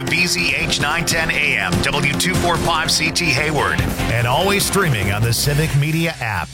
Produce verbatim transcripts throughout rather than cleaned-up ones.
B Z H nine ten A M, W two forty-five C T Hayward, and always streaming on the Civic Media app.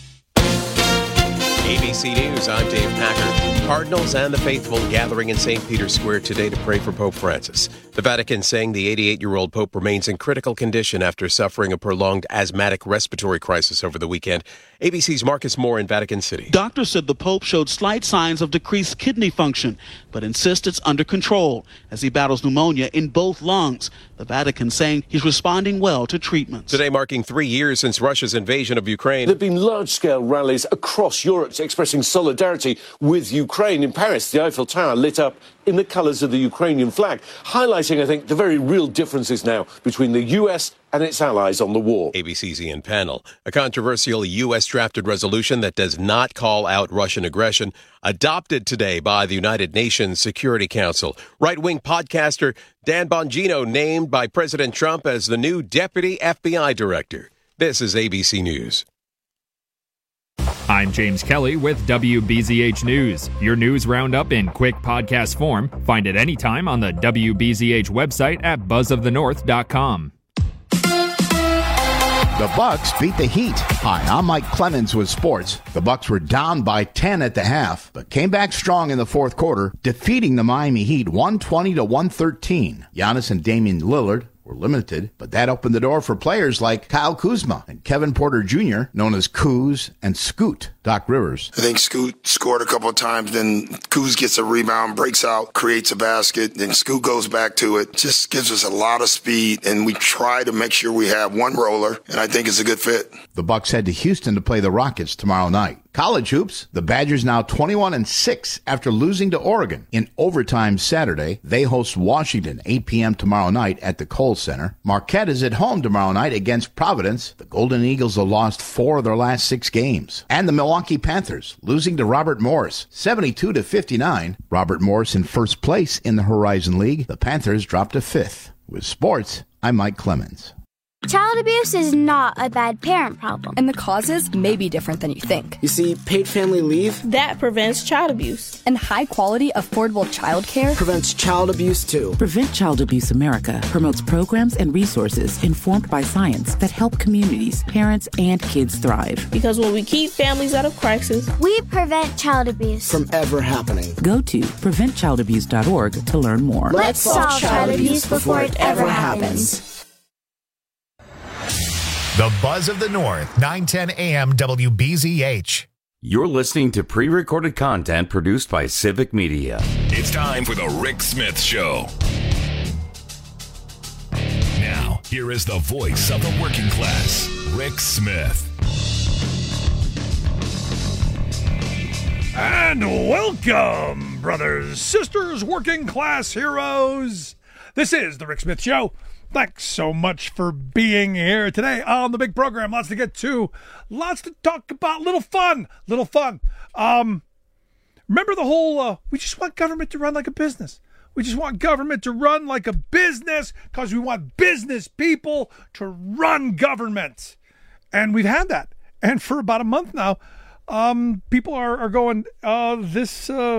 A B C News, I'm Dave Packard. Cardinals and the faithful gathering in Saint Peter's Square today to pray for Pope Francis. The Vatican saying the eighty-eight-year-old Pope remains in critical condition after suffering a prolonged asthmatic respiratory crisis over the weekend. A B C's Marcus Moore in Vatican City. Doctors said the Pope showed slight signs of decreased kidney function, but insists it's under control as he battles pneumonia in both lungs. The Vatican saying he's responding well to treatments. Today marking three years since Russia's invasion of Ukraine. There have been large-scale rallies across Europe expressing solidarity with Ukraine. In Paris, the Eiffel Tower lit up in the colours of the Ukrainian flag, highlighting, I think, the very real differences now between the U S and its allies on the war. A B C's Ian Pannell. A controversial U S-drafted resolution that does not call out Russian aggression, adopted today by the United Nations Security Council. Right-wing podcaster Dan Bongino named by President Trump as the new deputy F B I director. This is A B C News. I'm James Kelly with W B Z H News. Your news roundup in quick podcast form. Find it anytime on the W B Z H website at buzz of the north dot com. The Bucks beat the Heat. Hi, I'm Mike Clemens with sports. The Bucks were down by ten at the half, but came back strong in the fourth quarter, defeating the Miami Heat one twenty to one thirteen. Giannis and Damian Lillard were limited, but that opened the door for players like Kyle Kuzma and Kevin Porter Junior, known as Kuz and Scoot. Doc Rivers. I think Scoot scored a couple of times, then Kuz gets a rebound, breaks out, creates a basket, then Scoot goes back to it. Just gives us a lot of speed, and we try to make sure we have one roller, and I think it's a good fit. The Bucks head to Houston to play the Rockets tomorrow night. College hoops, the Badgers now twenty-one and six after losing to Oregon. In overtime Saturday, they host Washington eight p.m. tomorrow night at the Kohl Center. Marquette is at home tomorrow night against Providence. The Golden Eagles have lost four of their last six games. And the Milwaukee Panthers losing to Robert Morris seventy-two to fifty-nine. Robert Morris in first place in the Horizon League. The Panthers dropped to fifth. With sports, I'm Mike Clemens. Child abuse is not a bad parent problem. And the causes may be different than you think. You see, paid family leave that prevents child abuse. And high-quality, affordable child care prevents child abuse, too. Prevent Child Abuse America promotes programs and resources informed by science that help communities, parents, and kids thrive. Because when we keep families out of crisis, we prevent child abuse from ever happening. Go to prevent child abuse dot org to learn more. Let's solve child abuse before it ever happens. The Buzz of the North, nine ten A M W B Z H. You're listening to pre-recorded content produced by Civic Media. It's time for the Rick Smith Show. Now, here is the voice of the working class, Rick Smith. And welcome, brothers, sisters, working class heroes. This is the Rick Smith Show. Thanks so much for being here today on the big program. Lots to get to. Lots to talk about. Little fun. Little fun. Um, remember the whole, uh, we just want government to run like a business. We just want government to run like a business because we want business people to run government. And we've had that. And for about a month now, um, people are, are going, uh, this... Uh,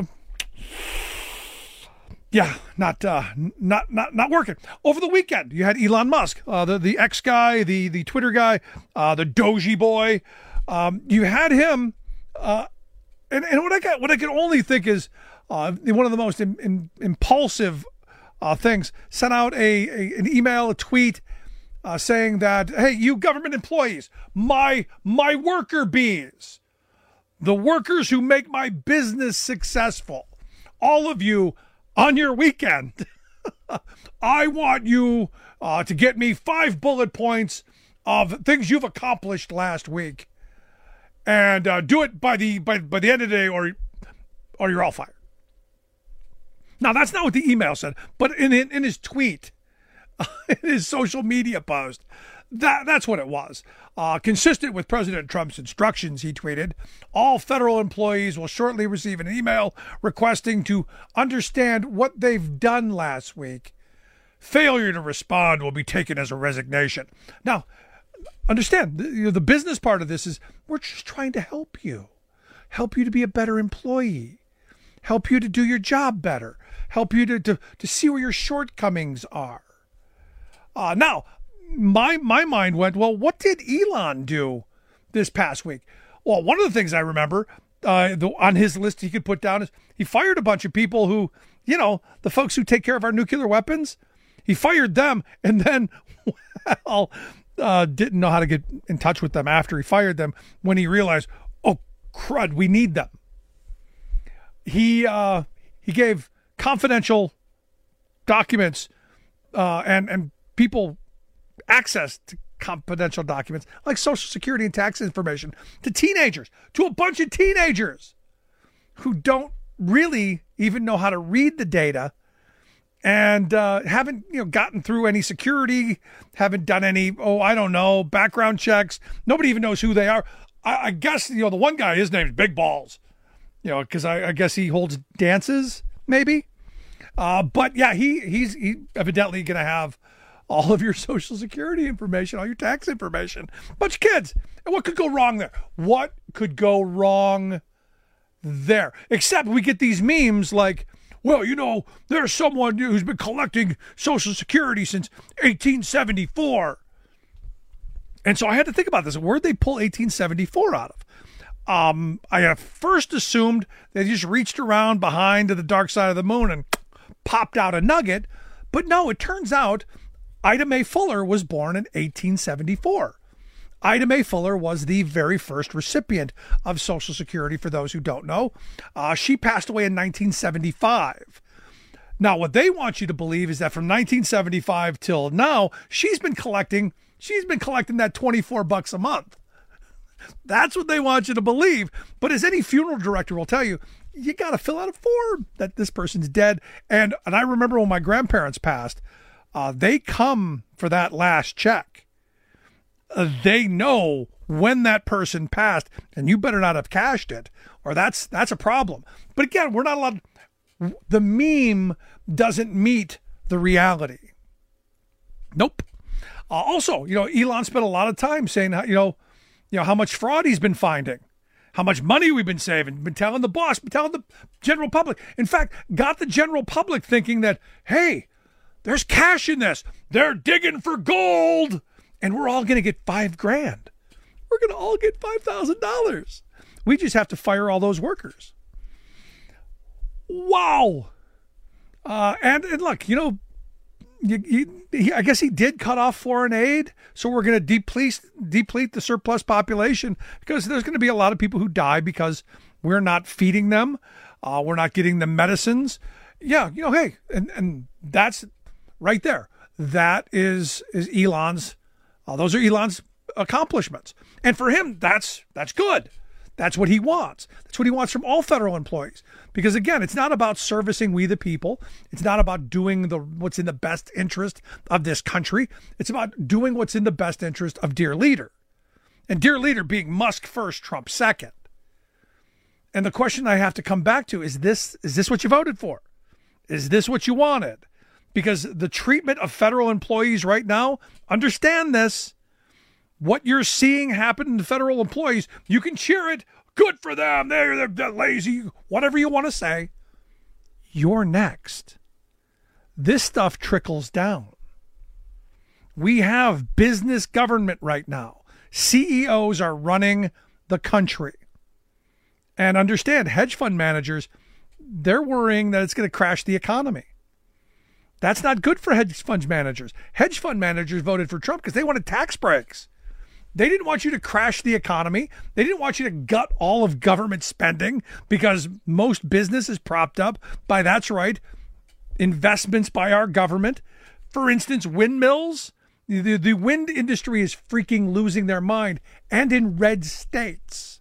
Yeah, not uh, not not not working. Over the weekend, you had Elon Musk, uh, the the X guy, the the Twitter guy, uh, the Doji boy. Um, you had him, uh, and and what I got, what I can only think is uh, one of the most in, in, impulsive uh, things. Sent out a, a an email, a tweet, uh, saying that, hey, you government employees, my my worker bees, the workers who make my business successful, all of you. On your weekend, I want you uh, to get me five bullet points of things you've accomplished last week, and uh, do it by the by by the end of the day, or or you're all fired. Now that's not what the email said, but in in, in his tweet, in his social media post, that that's what it was. Uh, consistent with President Trump's instructions, he tweeted, all federal employees will shortly receive an email requesting to understand what they've done last week. Failure to respond will be taken as a resignation. Now, understand, the, you know, the business part of this is we're just trying to help you. Help you to be a better employee. help you to do your job better, help you to, to, to see where your shortcomings are. Uh, now, my my mind went, well, what did Elon do this past week? Well, one of the things I remember uh, the, on his list he could put down is he fired a bunch of people who, you know, the folks who take care of our nuclear weapons. He fired them and then, well, uh, didn't know how to get in touch with them after he fired them when he realized, oh, crud, we need them. He uh, he gave confidential documents uh, and, and people access to confidential documents like Social Security and tax information to teenagers, to a bunch of teenagers who don't really even know how to read the data and uh, haven't, you know, gotten through any security, haven't done any, oh, I don't know, background checks. Nobody even knows who they are. I, I guess, you know, the one guy, his name's Big Balls, you know, because I, I guess he holds dances, maybe. Uh, but yeah, he he's he evidently going to have all of your Social Security information, all your tax information. Bunch of kids. And what could go wrong there? What could go wrong there? Except we get these memes like, well, you know, there's someone who's been collecting Social Security since eighteen seventy-four. And so I had to think about this. Where'd they pull eighteen seventy-four out of? Um, I at first assumed they just reached around behind to the dark side of the moon and popped out a nugget. But no, it turns out Ida Mae Fuller was born in eighteen seventy-four. Ida Mae Fuller was the very first recipient of Social Security, for those who don't know. Uh, she passed away in nineteen seventy-five. Now, what they want you to believe is that from nineteen seventy-five till now, she's been collecting, she's been collecting that twenty-four bucks a month. That's what they want you to believe. But as any funeral director will tell you, you got to fill out a form that this person's dead. And, and I remember when my grandparents passed, Uh, they come for that last check. Uh, they know when that person passed, and you better not have cashed it, or that's that's a problem. But again, we're not allowed. The meme doesn't meet the reality. Nope. Uh, also, you know, Elon spent a lot of time saying, how, you know, you know how much fraud he's been finding, how much money we've been saving, been telling the boss, been telling the general public. In fact, got the general public thinking that, hey, there's cash in this. They're digging for gold. And we're all going to get five grand. We're going to all get five thousand dollars. We just have to fire all those workers. Wow. Uh, and, and look, you know, you, you, he, I guess he did cut off foreign aid. So we're going to deplete, deplete the surplus population because there's going to be a lot of people who die because we're not feeding them. Uh, we're not getting them medicines. Yeah, you know, hey, and, and that's right there. That is is Elon's, uh, those are Elon's accomplishments. And for him, that's that's good. That's what he wants. That's what he wants from all federal employees. Because again, it's not about servicing we the people. It's not about doing the what's in the best interest of this country. It's about doing what's in the best interest of dear leader. And dear leader being Musk first, Trump second. And the question I have to come back to is this, is this what you voted for? Is this what you wanted? Because the treatment of federal employees right now, understand this, what you're seeing happen to federal employees, you can cheer it. Good for them. They're, they're, they're lazy. Whatever you want to say. You're next. This stuff trickles down. We have business government right now. C E Os are running the country. And understand, hedge fund managers, they're worrying that it's going to crash the economy. That's not good for hedge fund managers. Hedge fund managers voted for Trump because they wanted tax breaks. They didn't want you to crash the economy. They didn't want you to gut all of government spending because most business is propped up by, that's right, investments by our government. For instance, windmills. The, the wind industry is freaking losing their mind, and in red states.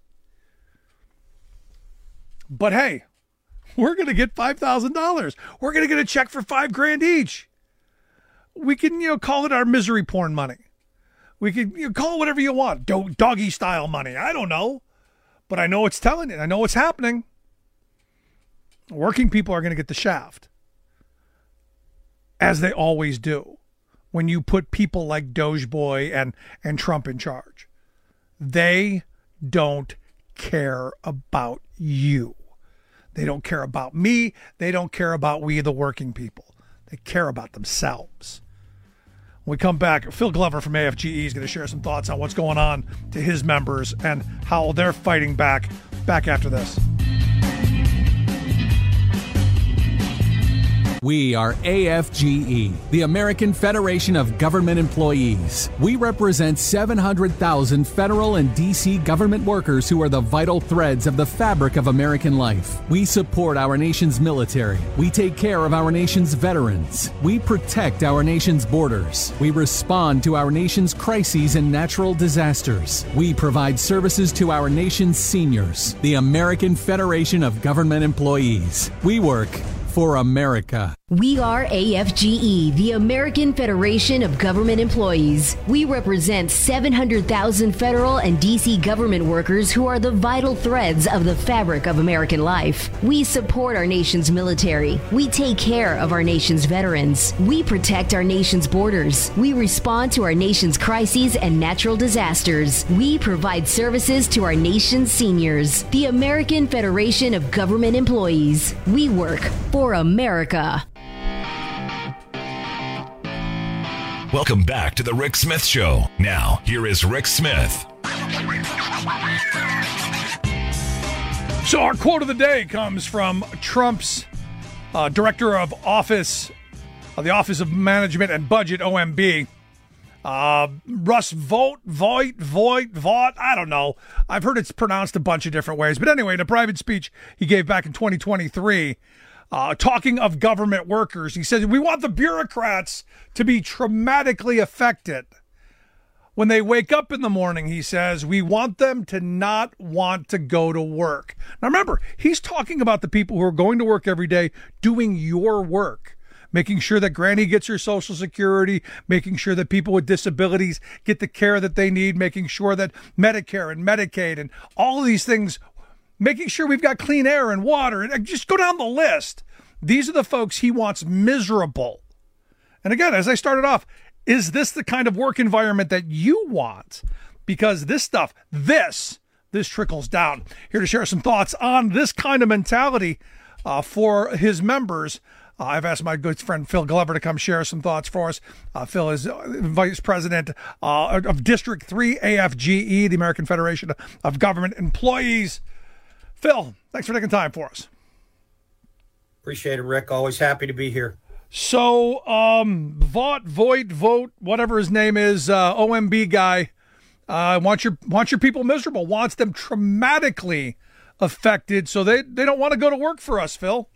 But hey, we're going to get five thousand dollars. We're going to get a check for five grand each. We can, you know, call it our misery porn money. We can, you know, call it whatever you want. Do- doggy style money. I don't know. But I know it's telling it. I know what's happening. Working people are going to get the shaft. As they always do. When you put people like Doge Boy and, and Trump in charge. They don't care about you. They don't care about me. They don't care about we, the working people. They care about themselves. When we come back, Phil Glover from A F G E is going to share some thoughts on what's going on to his members and how they're fighting back. Back after this. We are A F G E, the American Federation of Government Employees. We represent seven hundred thousand federal and D C government workers who are the vital threads of the fabric of American life. We support our nation's military. We take care of our nation's veterans. We protect our nation's borders. We respond to our nation's crises and natural disasters. We provide services to our nation's seniors. The American Federation of Government Employees. We work for America. We are A F G E, the American Federation of Government Employees. We represent seven hundred thousand federal and D C government workers who are the vital threads of the fabric of American life. We support our nation's military. We take care of our nation's veterans. We protect our nation's borders. We respond to our nation's crises and natural disasters. We provide services to our nation's seniors. The American Federation of Government Employees. We work for America. Welcome back to the Rick Smith Show. Now, here is Rick Smith. So our quote of the day comes from Trump's uh, Director of Office, uh, the Office of Management and Budget, O M B. Uh, Russ Vought, Voigt, Voigt, Vought, I don't know. I've heard it's pronounced a bunch of different ways. But anyway, in a private speech he gave back in twenty twenty-three, Uh, talking of government workers, he says, we want the bureaucrats to be traumatically affected. When they wake up in the morning, he says, we want them to not want to go to work. Now remember, he's talking about the people who are going to work every day doing your work, making sure that Granny gets her Social Security, making sure that people with disabilities get the care that they need, making sure that Medicare and Medicaid and all of these things, making sure we've got clean air and water, and just go down the list. These are the folks he wants miserable. And again, as I started off, is this the kind of work environment that you want? Because this stuff, this, this trickles down. Here to share some thoughts on this kind of mentality uh, for his members. Uh, I've asked my good friend Phil Glover to come share some thoughts for us. Uh, Phil is Vice President uh, of District three, A F G E, the American Federation of Government Employees. Phil, thanks for taking time for us. Appreciate it, Rick. Always happy to be here. So, um, Vought, Voigt, Vote, whatever his name is, uh, O M B guy, uh, wants your wants your people miserable, wants them traumatically affected, so they, they don't want to go to work for us, Phil.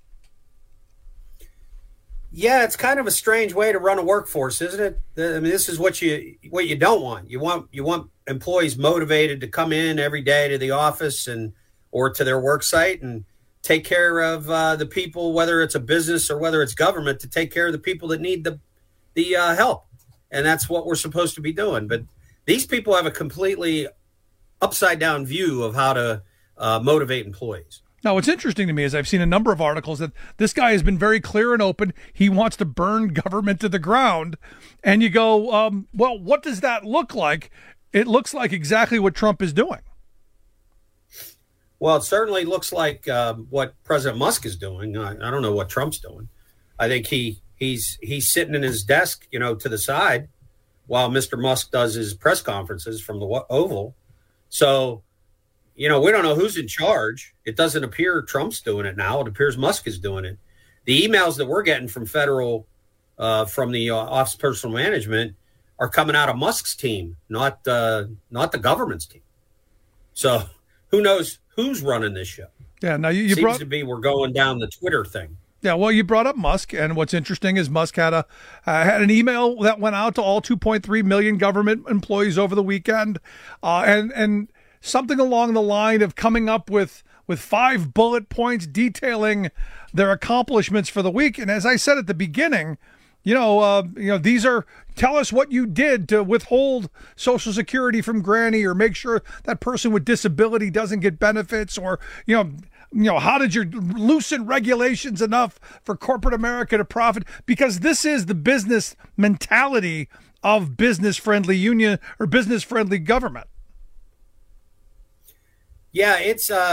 Yeah, it's kind of a strange way to run a workforce, isn't it? I mean, this is what you what you don't want. You want you want employees motivated to come in every day to the office and or to their work site and take care of uh, the people, whether it's a business or whether it's government, to take care of the people that need the the uh, help. And that's what we're supposed to be doing. But these people have a completely upside down view of how to uh, motivate employees. Now, what's interesting to me is I've seen a number of articles that this guy has been very clear and open. He wants to burn government to the ground. And you go, um, well, what does that look like? It looks like exactly what Trump is doing. Well, it certainly looks like uh, what President Musk is doing. I, I don't know what Trump's doing. I think he he's he's sitting in his desk, you know, to the side while Mister Musk does his press conferences from the Oval. So, you know, we don't know who's in charge. It doesn't appear Trump's doing it now. It appears Musk is doing it. The emails that we're getting from federal, uh, from the uh, Office of Personnel Management are coming out of Musk's team, not uh, not the government's team. So who knows who's running this show? Yeah, now you, you Seems brought to be we're going down the Twitter thing. Yeah, well, you brought up Musk, and what's interesting is Musk had a uh, had an email that went out to all two point three million government employees over the weekend, uh, and and something along the line of coming up with with five bullet points detailing their accomplishments for the week. And as I said at the beginning, you know, uh, you know, these are, tell us what you did to withhold Social Security from Granny, or make sure that person with disability doesn't get benefits, or, you know, you know, how did you loosen regulations enough for corporate America to profit? Because this is the business mentality of business-friendly union or business-friendly government. Yeah, it's uh,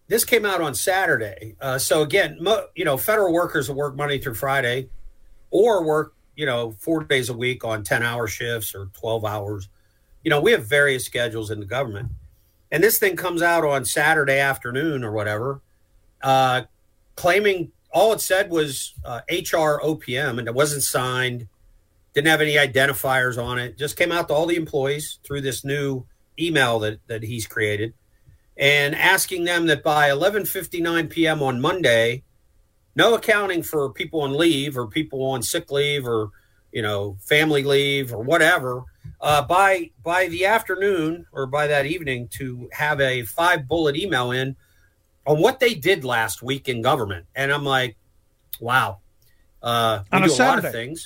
this came out on Saturday. Uh, so again, mo- you know, federal workers will work Monday through Friday or work, you know, four days a week on ten hour shifts or twelve hours. You know, we have various schedules in the government. And this thing comes out on Saturday afternoon or whatever, uh, claiming all it said was uh, H R O P M, and it wasn't signed, didn't have any identifiers on it, just came out to all the employees through this new email that, that he's created, and asking them that by eleven fifty-nine p.m. on Monday, no accounting for people on leave or people on sick leave or, you know, family leave or whatever, uh, by by the afternoon or by that evening to have a five bullet email in on what they did last week in government. And I'm like, wow. Uh, we on a do a Saturday. lot of things.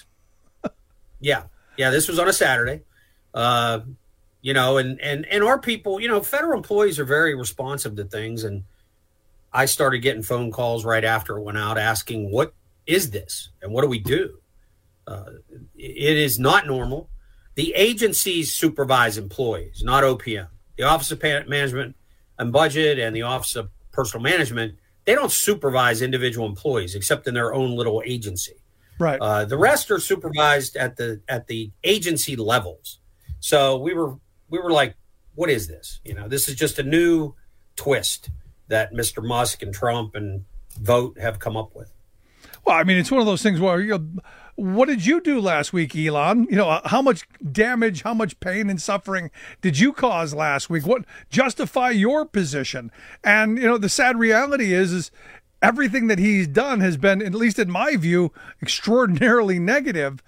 yeah. Yeah. This was on a Saturday. Uh, you know, and, and, and our people, you know, federal employees are very responsive to things. And I started getting phone calls right after it went out asking, what is this? And what do we do? Uh, it is not normal. The agencies supervise employees, not O P M. The Office of Management and Budget and the Office of Personal Management, they don't supervise individual employees except in their own little agency. Right. Uh, the rest are supervised at the at the agency levels. So we were we were like, what is this? You know, this is just a new twist that Mister Musk and Trump and Vogt have come up with. Well, I mean, it's one of those things where, you know, what did you do last week, Elon? You know, how much damage, how much pain and suffering did you cause last week? What justify your position? And, you know, the sad reality is, is everything that he's done has been, at least in my view, extraordinarily negative.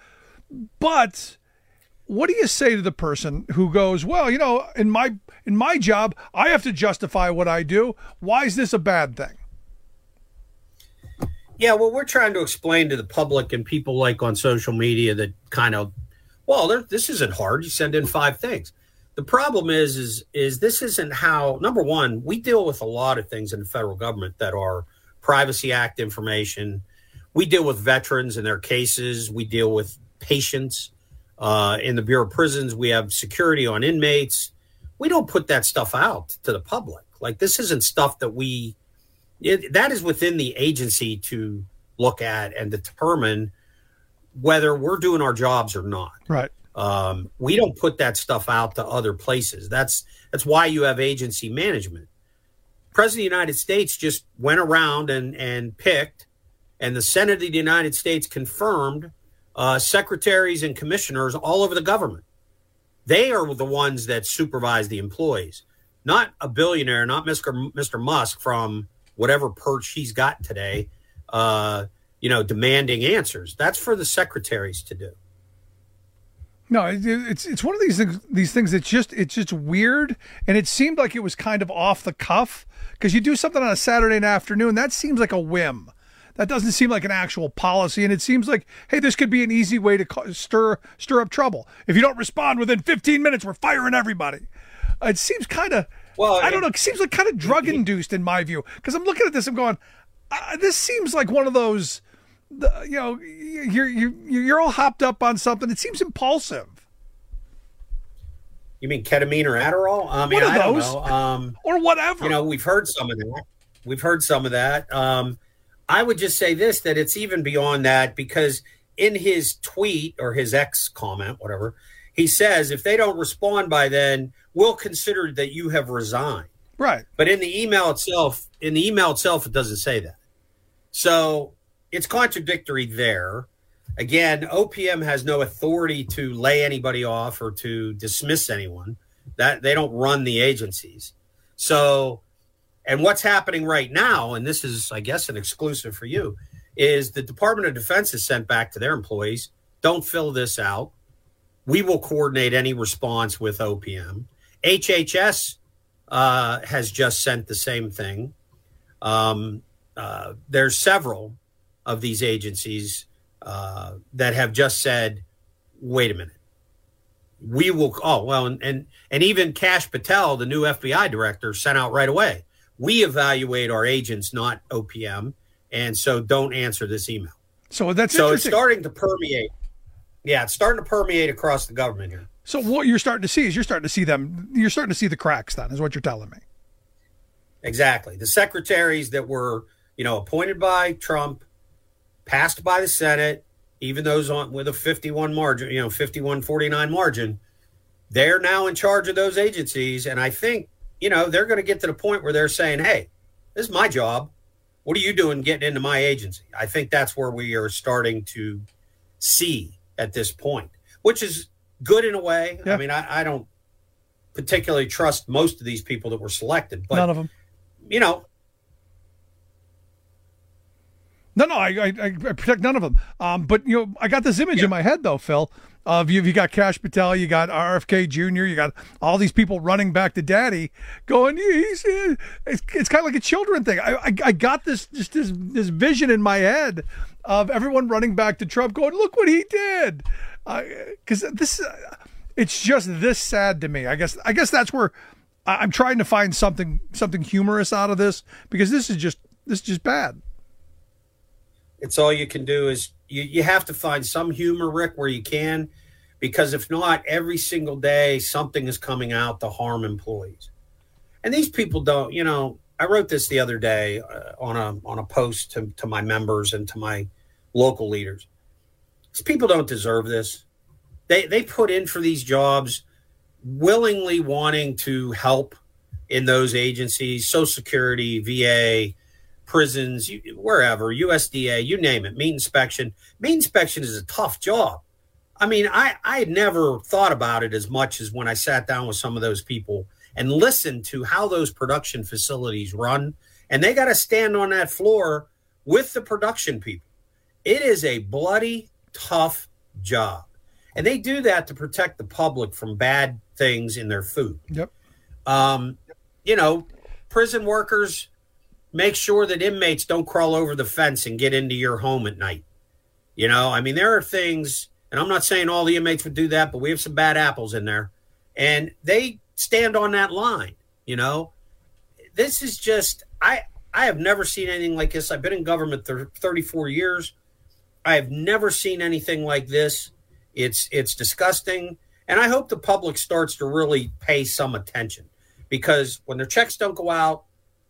But what do you say to the person who goes, well, you know, in my in my job, I have to justify what I do. Why is this a bad thing? Yeah, well, we're trying to explain to the public and people like on social media that kind of, well, this isn't hard. You send in five things. The problem is, is, is this isn't how, number one, we deal with a lot of things in the federal government that are Privacy Act information. We deal with veterans and their cases. We deal with patients. Uh, in the Bureau of Prisons, we have security on inmates. We don't put that stuff out to the public. Like, this isn't stuff that we, It, that is within the agency to look at and determine whether we're doing our jobs or not. Right. Um, we don't put that stuff out to other places. That's that's why you have agency management. President of the United States just went around and, and picked, and the Senate of the United States confirmed uh, secretaries and commissioners all over the government. They are the ones that supervise the employees, not a billionaire, not Mister Mister Musk from whatever perch he's got today, uh, you know, demanding answers. That's for the secretaries to do. No, it, it's it's one of these things, these things that's just, it's just weird. And it seemed like it was kind of off the cuff because you do something on a Saturday afternoon. That seems like a whim. That doesn't seem like an actual policy. And it seems like, hey, this could be an easy way to ca- stir stir up trouble. If you don't respond within fifteen minutes, we're firing everybody. It seems kind of, Well, I don't know. It seems like kind of drug induced in my view, because I'm looking at this. I'm going, uh, this seems like one of those, the, you know, you're you you're all hopped up on something. It seems impulsive. You mean ketamine or Adderall? I mean, one of I don't those, know. Um, or whatever. You know, we've heard some of that. We've heard some of that. Um, I would just say this: that it's even beyond that, because in his tweet or his X comment, whatever, he says, if they don't respond by then, we'll consider that you have resigned. Right. But in the email itself, in the email itself, it doesn't say that. So it's contradictory there. Again, O P M has no authority to lay anybody off or to dismiss anyone. That they don't run the agencies. So, and what's happening right now, and this is, I guess, an exclusive for you, is the Department of Defense has sent back to their employees, don't fill this out. We will coordinate any response with O P M. H H S uh, has just sent the same thing. Um, uh, there's several of these agencies uh, that have just said, wait a minute. We will, oh, well, and, and, and even Kash Patel, the new F B I director, sent out right away. We evaluate our agents, not O P M, and so don't answer this email. So that's so it's starting to permeate. Yeah, it's starting to permeate across the government here. So what you're starting to see is you're starting to see them, you're starting to see the cracks then, is what you're telling me. Exactly. The secretaries that were, you know, appointed by Trump, passed by the Senate, even those on with a fifty-one margin, you know, fifty-one forty-nine margin, they're now in charge of those agencies. And I think, you know, they're going to get to the point where they're saying, hey, this is my job. What are you doing getting into my agency? I think that's where we are starting to see at this point, which is good in a way. Yeah. I mean, I, I don't particularly trust most of these people that were selected, but none of them, you know. No, no, I, I, I protect none of them. Um, but, you know, I got this image yeah. in my head, though, Phil, of you. You got Kash Patel, you got R F K Junior, you got all these people running back to daddy going, he's, it's, it's kind of like a children thing. I, I, I got this, just this, this vision in my head of everyone running back to Trump going, look what he did. Because uh, this, uh, it's just this sad to me. I guess, I guess that's where I'm trying to find something, something humorous out of this, because this is just, this is just bad. It's all you can do is you, you have to find some humor, Rick, where you can, because if not, every single day something is coming out to harm employees. And these people don't, you know, I wrote this the other day uh, on a on a post to, to my members and to my local leaders. These people don't deserve this. They they put in for these jobs willingly wanting to help in those agencies, Social Security, V A, prisons, wherever, U S D A, you name it, meat inspection. Meat inspection is a tough job. I mean, I, I had never thought about it as much as when I sat down with some of those people and listened to how those production facilities run. And they got to stand on that floor with the production people. It is a bloody tough job. And they do that to protect the public from bad things in their food. Yep. Um, you know, prison workers make sure that inmates don't crawl over the fence and get into your home at night. You know, I mean, there are things, and I'm not saying all the inmates would do that, but we have some bad apples in there. And they stand on that line, you know. This is just, I, I have never seen anything like this. I've been in government for thirty-four years. I have never seen anything like this. It's, it's disgusting. And I hope the public starts to really pay some attention, because when their checks don't go out,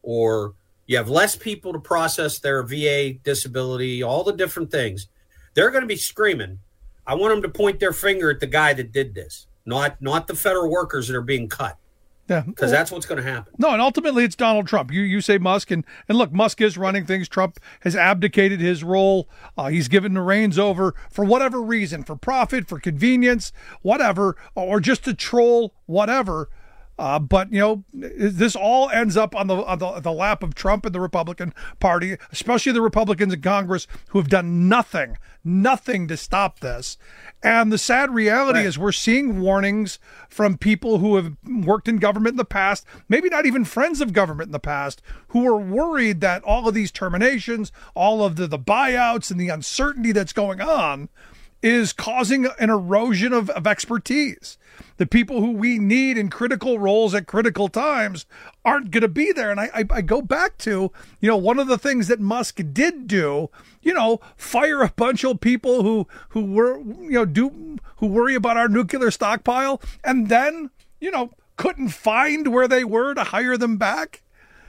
or you have less people to process their V A disability, all the different things, they're going to be screaming. I want them to point their finger at the guy that did this, not not the federal workers that are being cut. Yeah, because that's what's going to happen. No, and ultimately it's Donald Trump. You you say Musk, and and look, Musk is running things. Trump has abdicated his role. Uh, he's given the reins over for whatever reason, for profit, for convenience, whatever, or just to troll, whatever. Uh, but, you know, this all ends up on the, on the the lap of Trump and the Republican Party, especially the Republicans in Congress, who have done nothing, nothing to stop this. And the sad reality right. is we're seeing warnings from people who have worked in government in the past, maybe not even friends of government in the past, who are worried that all of these terminations, all of the, the buyouts and the uncertainty that's going on is causing an erosion of, of expertise. The people who we need in critical roles at critical times aren't going to be there. And I, I, I go back to, you know, one of the things that Musk did do, you know, fire a bunch of people who, who were, you know, do, who worry about our nuclear stockpile, and then, you know, couldn't find where they were to hire them back.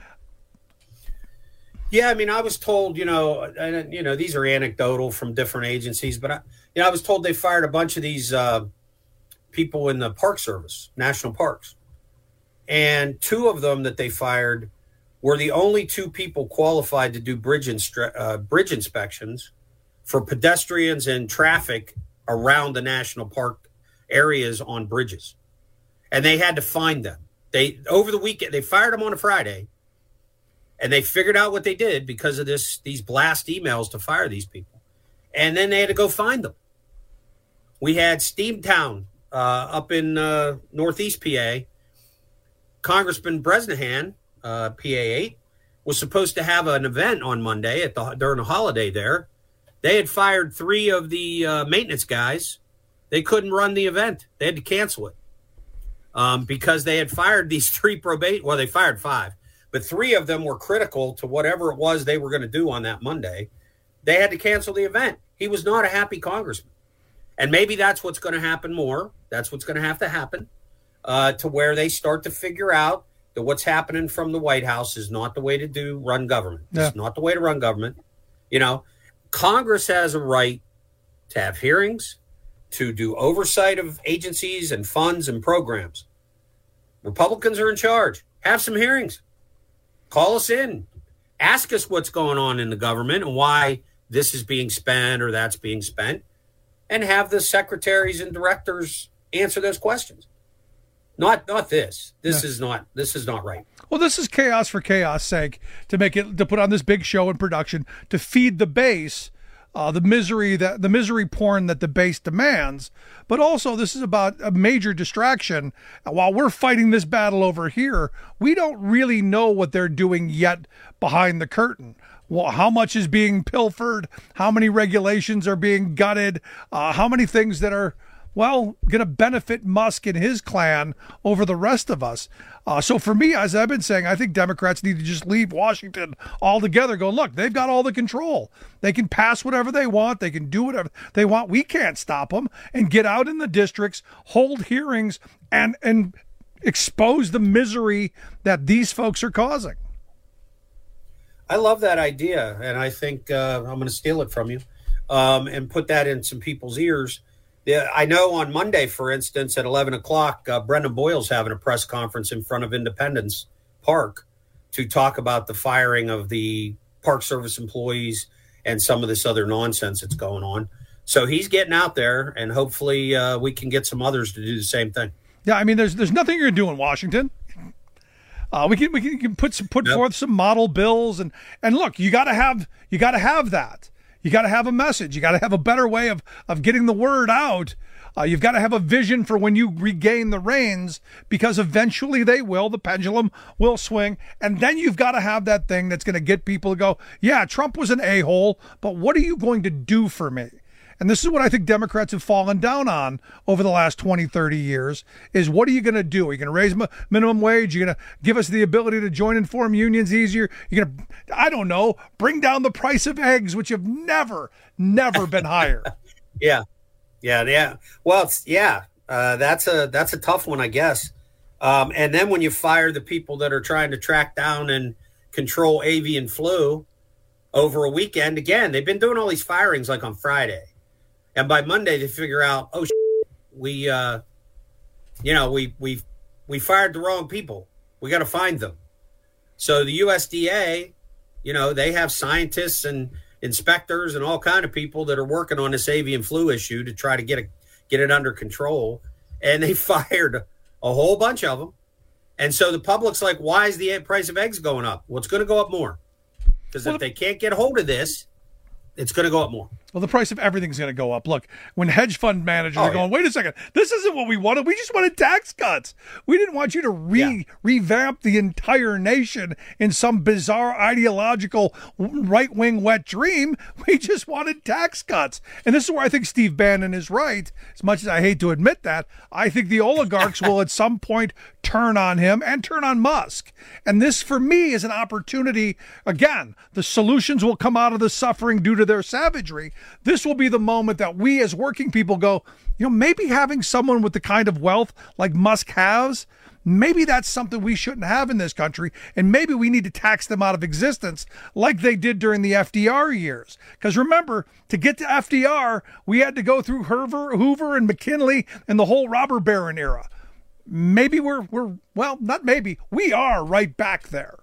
Yeah, I mean, I was told, you know, and you know, these are anecdotal from different agencies, but I, you know, I was told they fired a bunch of these uh, people in the Park Service, national parks, and two of them that they fired were the only two people qualified to do bridge instre- uh, bridge inspections for pedestrians and traffic around the national park areas on bridges, and they had to find them. They over the weekend they fired them on a Friday. And they figured out what they did because of this, these blast emails to fire these people. And then they had to go find them. We had Steamtown uh, up in uh, Northeast P A. Congressman Bresnahan, uh, P A eight, was supposed to have an event on Monday at the during the holiday there. They had fired three of the uh, maintenance guys. They couldn't run the event. They had to cancel it um, because they had fired these three probate. Well, they fired five. But three of them were critical to whatever it was they were going to do on that Monday. They had to cancel the event. He was not a happy congressman. And maybe that's what's going to happen more. That's what's going to have to happen uh, to where they start to figure out that what's happening from the White House is not the way to do run government. Yeah. It's not the way to run government. You know, Congress has a right to have hearings, to do oversight of agencies and funds and programs. Republicans are in charge. Have some hearings. Call us in. Ask us what's going on in the government and why this is being spent or that's being spent, and have the secretaries and directors answer those questions. Not not this. This yeah. is not this is not right. Well, this is chaos for chaos sake, to make it, to put on this big show in production, to feed the base uh, the misery that the misery porn that the base demands. But also, this is about a major distraction. While we're fighting this battle over here, we don't really know what they're doing yet behind the curtain. Well, how much is being pilfered? How many regulations are being gutted? Uh, how many things that are, well, going to benefit Musk and his clan over the rest of us? Uh, so for me, as I've been saying, I think Democrats need to just leave Washington altogether. Go, look, they've got all the control. They can pass whatever they want. They can do whatever they want. We can't stop them. And get out in the districts, hold hearings, and and expose the misery that these folks are causing. I love that idea, and I think uh, I'm going to steal it from you um, and put that in some people's ears. Yeah, I know on Monday, for instance, at eleven o'clock, uh, Brendan Boyle's having a press conference in front of Independence Park to talk about the firing of the Park Service employees and some of this other nonsense that's going on. So he's getting out there, and hopefully uh, we can get some others to do the same thing. Yeah, I mean, there's there's nothing you're going to do in Washington. Uh, we can we can, can put some, put yep. forth some model bills, and and look, you got to have you got to have that. You got to have a message. You got to have a better way of of getting the word out. Uh, you've got to have a vision for when you regain the reins, because eventually they will. The pendulum will swing, and then you've got to have that thing that's going to get people to go, yeah, Trump was an a-hole, but what are you going to do for me? And this is what I think Democrats have fallen down on over the last twenty, thirty years, is what are you going to do? Are you going to raise minimum wage? You're going to give us the ability to join and form unions easier? You're going to, I don't know, bring down the price of eggs, which have never, never been higher. yeah. Yeah. Yeah. Well, it's, yeah, uh, that's a, that's a tough one, I guess. Um, and then when you fire the people that are trying to track down and control avian flu over a weekend, again, they've been doing all these firings like on Friday. And by Monday, they figure out, oh, shit, we, uh, you know, we we we fired the wrong people. We got to find them. So the U S D A, you know, they have scientists and inspectors and all kind of people that are working on this avian flu issue to try to get a, get it under control. And they fired a whole bunch of them. And so the public's like, why is the price of eggs going up? Well, it's going to go up more, because well, if they can't get hold of this, it's going to go up more. Well, the price of everything's going to go up. Look, when hedge fund managers oh, are going, yeah. wait a second, this isn't what we wanted. We just wanted tax cuts. We didn't want you to re yeah. revamp the entire nation in some bizarre ideological right-wing wet dream. We just wanted tax cuts. And this is where I think Steve Bannon is right. As much as I hate to admit that, I think the oligarchs will at some point turn on him and turn on Musk. And this, for me, is an opportunity. Again, the solutions will come out of the suffering due to their savagery. This will be the moment that we as working people go, you know, maybe having someone with the kind of wealth like Musk has, maybe that's something we shouldn't have in this country. And maybe we need to tax them out of existence like they did during the F D R years. Because remember, to get to F D R, we had to go through Hoover, Hoover and McKinley and the whole robber baron era. Maybe we're, we're, well, not maybe, we are right back there.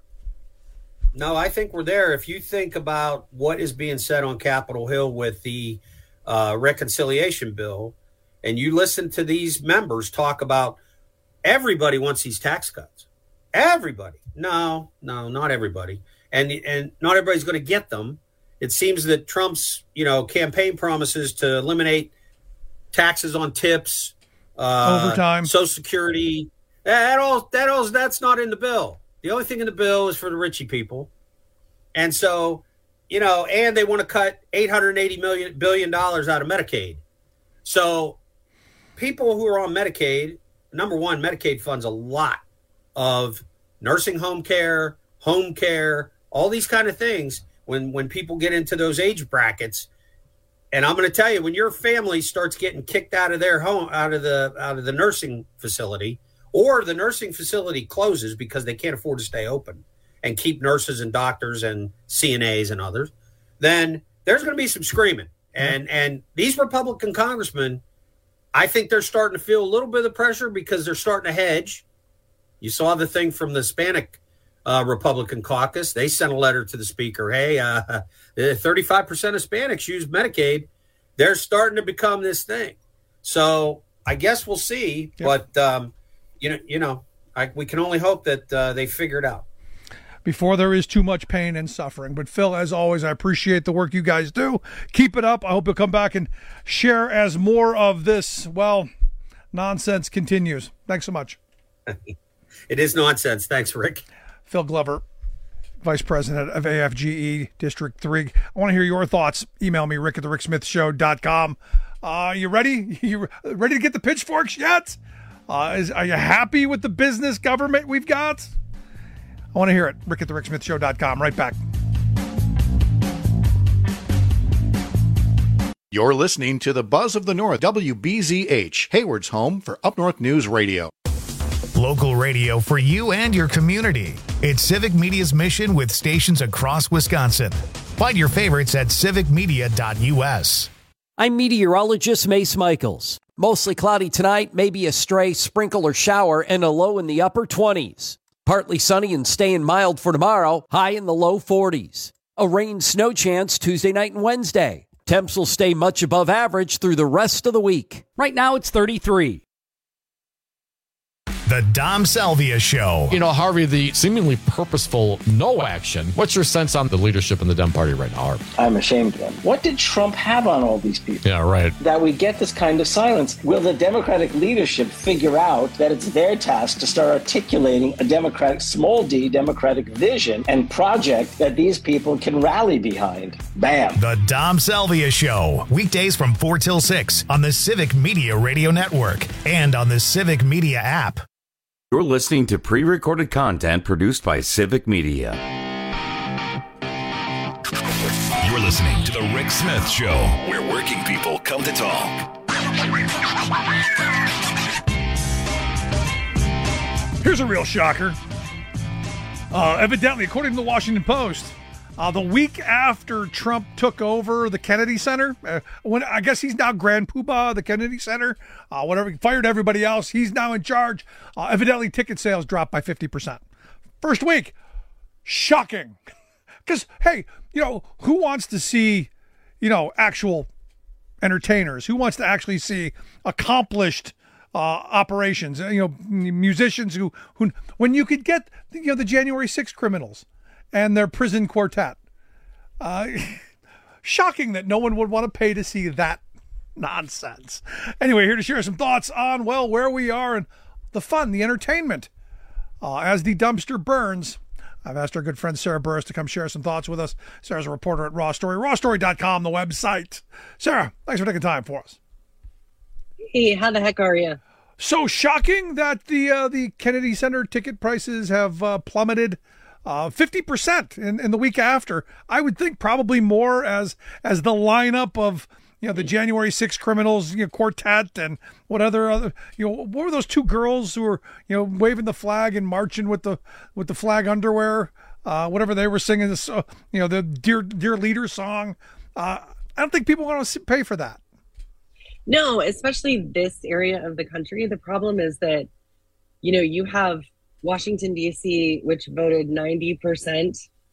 No, I think we're there. If you think about what is being said on Capitol Hill with the uh, reconciliation bill, and you listen to these members talk about everybody wants these tax cuts. Everybody. No, no, not everybody. And and not everybody's going to get them. It seems that Trump's, you know, campaign promises to eliminate taxes on tips, uh, overtime, Social Security, that all that all that's not in the bill. The only thing in the bill is for the Richie people. And so, you know, and they want to cut eight hundred eighty million billion dollars out of Medicaid. So people who are on Medicaid, number one, Medicaid funds a lot of nursing home care, home care, all these kind of things. When when people get into those age brackets, and I'm going to tell you, when your family starts getting kicked out of their home, out of the out of the nursing facility, or the nursing facility closes because they can't afford to stay open and keep nurses and doctors and C N As and others, then there's going to be some screaming. And and these Republican congressmen, I think they're starting to feel a little bit of pressure because they're starting to hedge. You saw the thing from the Hispanic uh, Republican caucus. They sent a letter to the speaker. Hey, uh, thirty-five percent of Hispanics use Medicaid. They're starting to become this thing. So I guess we'll see. Yep. But, um, you know, you know, I, we can only hope that uh, they figure it out before there is too much pain and suffering. But Phil, as always, I appreciate the work you guys do. Keep it up. I hope you'll come back and share as more of this, well, nonsense continues. Thanks so much. It is nonsense. Thanks, Rick. Phil Glover, Vice President of A F G E District three. I want to hear your thoughts. Email me, rick at the rick smith show dot com. Uh, you ready? You ready to get the pitchforks yet? Uh, is, are you happy with the business government we've got? I want to hear it. rick at the rick smith show dot com. Right back. You're listening to the Buzz of the North, W B Z H, Hayward's home for Up North News Radio. Local radio for you and your community. It's Civic Media's mission with stations across Wisconsin. Find your favorites at civic media dot u s. I'm meteorologist Mace Michaels. Mostly cloudy tonight, maybe a stray sprinkle or shower, and a low in the upper twenties. Partly sunny and staying mild for tomorrow, high in the low forties. A rain-snow chance Tuesday night and Wednesday. Temps will stay much above average through the rest of the week. Right now it's thirty-three. The Dom Salvia Show. You know, Harvey, the seemingly purposeful no action. What's your sense on the leadership in the Dem Party right now, Harvey? I'm ashamed of them. What did Trump have on all these people? Yeah, right. That we get this kind of silence. Will the Democratic leadership figure out that it's their task to start articulating a Democratic, small d, Democratic vision and project that these people can rally behind? Bam. The Dom Salvia Show. Weekdays from four till six on the Civic Media Radio Network and on the Civic Media app. You're listening to pre-recorded content produced by Civic Media. You're listening to The Rick Smith Show, where working people come to talk. Here's a real shocker. Uh, evidently, according to the Washington Post, uh, the week after Trump took over the Kennedy Center, uh, when I guess he's now Grand Poobah of the Kennedy Center, uh, whatever, fired everybody else, he's now in charge. Uh, evidently, ticket sales dropped by fifty percent. First week. Shocking. Because, hey, you know, who wants to see, you know, actual entertainers? Who wants to actually see accomplished uh, operations? You know, musicians who, who, when you could get, you know, the January sixth criminals and their prison quartet. Uh, shocking that no one would want to pay to see that nonsense. Anyway, here to share some thoughts on, well, where we are and the fun, the entertainment. Uh, as the dumpster burns, I've asked our good friend Sarah Burris to come share some thoughts with us. Sarah's a reporter at Raw Story, raw story dot com, the website. Sarah, thanks for taking time for us. Hey, how the heck are you? So shocking that the uh, the Kennedy Center ticket prices have uh, plummeted uh, fifty percent in, in the week after. I would think probably more as as the lineup of, you know, the January sixth criminals, you know, quartet and what other other, you know, what were those two girls who were, you know, waving the flag and marching with the with the flag underwear, uh, whatever they were singing, this, uh, you know, the Dear Dear Leader song. Uh, I don't think people want to pay for that. No, especially this area of the country. The problem is that, you know, you have Washington, D C, which voted ninety percent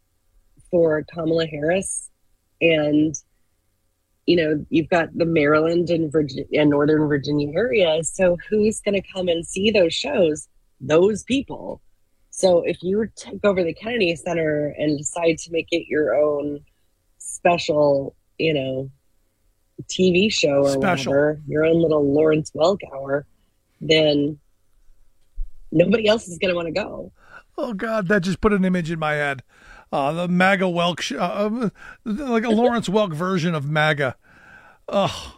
for Kamala Harris. And, you know, you've got the Maryland and Virginia and Northern Virginia area. So who's going to come and see those shows? Those people. So if you take over the Kennedy Center and decide to make it your own special, you know, T V show or special. whatever, your own little Lawrence Welk hour, then nobody else is going to want to go. Oh, God, that just put an image in my head. Uh, the MAGA Welk, sh- uh, like a Lawrence Welk version of MAGA. Oh,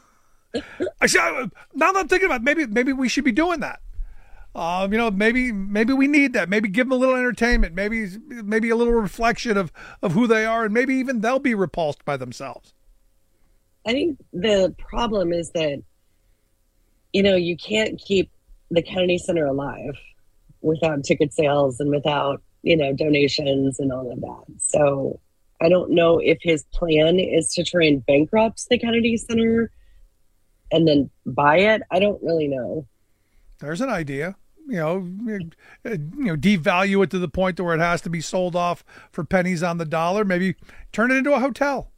I see, now that I'm thinking about it, maybe maybe we should be doing that. Um, you know, maybe maybe we need that. Maybe give them a little entertainment. Maybe maybe a little reflection of, of who they are, and maybe even they'll be repulsed by themselves. I think the problem is that, you know, you can't keep the Kennedy Center alive without ticket sales and without, you know, donations and all of that. So I don't know if his plan is to try and bankrupt the Kennedy Center and then buy it. I don't really know. There's an idea. You know, you know, devalue it to the point to where it has to be sold off for pennies on the dollar. Maybe turn it into a hotel.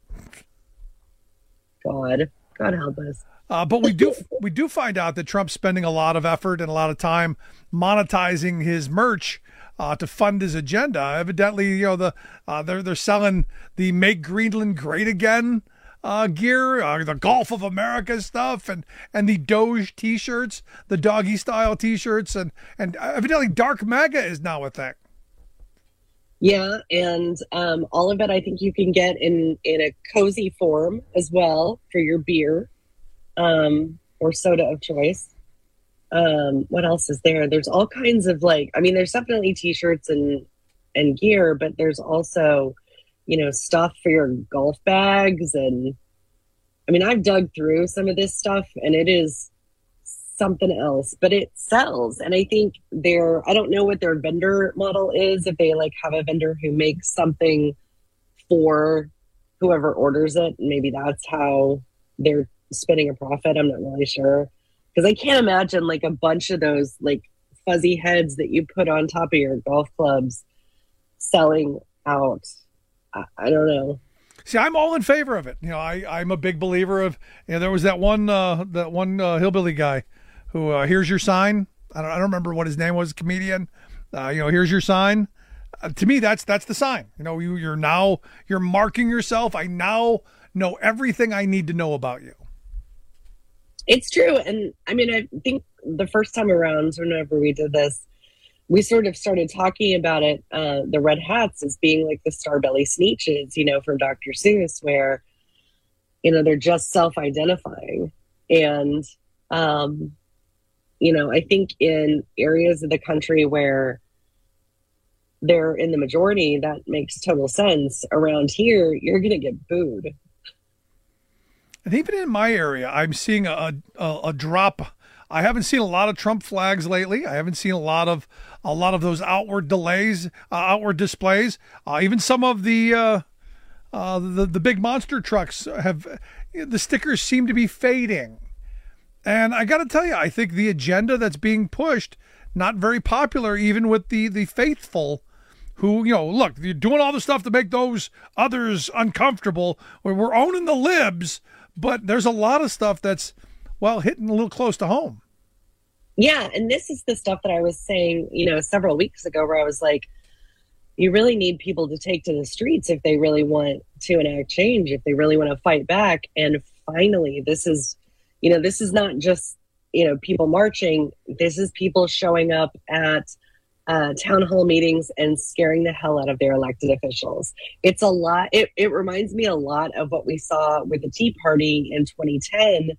God, God help us. Uh, but we do we do find out that Trump's spending a lot of effort and a lot of time monetizing his merch uh, to fund his agenda. Evidently, you know, the uh, they're they're selling the "Make Greenland Great Again" uh, gear, uh, the Gulf of America stuff, and and the Doge T-shirts, the doggy style T-shirts, and and evidently Dark MAGA is now a thing. Yeah, and um, all of it I think you can get in in a cozy form as well for your beer. Um, or soda of choice. Um, what else is there? There's all kinds of like, I mean, there's definitely t-shirts and, and gear, but there's also, you know, stuff for your golf bags. And I mean, I've dug through some of this stuff and it is something else, but it sells. And I think they're, I don't know what their vendor model is. If they like have a vendor who makes something for whoever orders it, maybe that's how they're spending a profit. I'm not really sure, because I can't imagine like a bunch of those like fuzzy heads that you put on top of your golf clubs selling out. I, I don't know. See, I'm all in favor of it. You know, I, I'm a big believer of, you know, there was that one, uh, that one uh, hillbilly guy who, uh, here's your sign. I don't, I don't remember what his name was, comedian. Uh, you know, here's your sign. Uh, to me, that's, that's the sign. You know, you, you're now, you're marking yourself. I now know everything I need to know about you. It's true. And I mean, I think the first time around, whenever we did this, we sort of started talking about it, uh, the red hats as being like the Starbelly Sneetches, you know, from Doctor Seuss, where, you know, they're just self-identifying. And, um, you know, I think in areas of the country where they're in the majority, that makes total sense. Around here, you're going to get booed. And even in my area, I'm seeing a, a a drop. I haven't seen a lot of Trump flags lately. I haven't seen a lot of a lot of those outward delays, uh, outward displays. Uh, even some of the uh, uh, the the big monster trucks have, the stickers seem to be fading. And I got to tell you, I think the agenda that's being pushed, not very popular, even with the the faithful. Who, you know, look, you're doing all the stuff to make those others uncomfortable. We're owning the libs. But there's a lot of stuff that's, well, hitting a little close to home. Yeah, and this is the stuff that I was saying, you know, several weeks ago, where I was like, you really need people to take to the streets if they really want to enact change, if they really want to fight back. And finally, this is, you know, this is not just, you know, people marching. This is people showing up at Uh, town hall meetings and scaring the hell out of their elected officials. It's a lot. It, it reminds me a lot of what we saw with the Tea Party in twenty ten,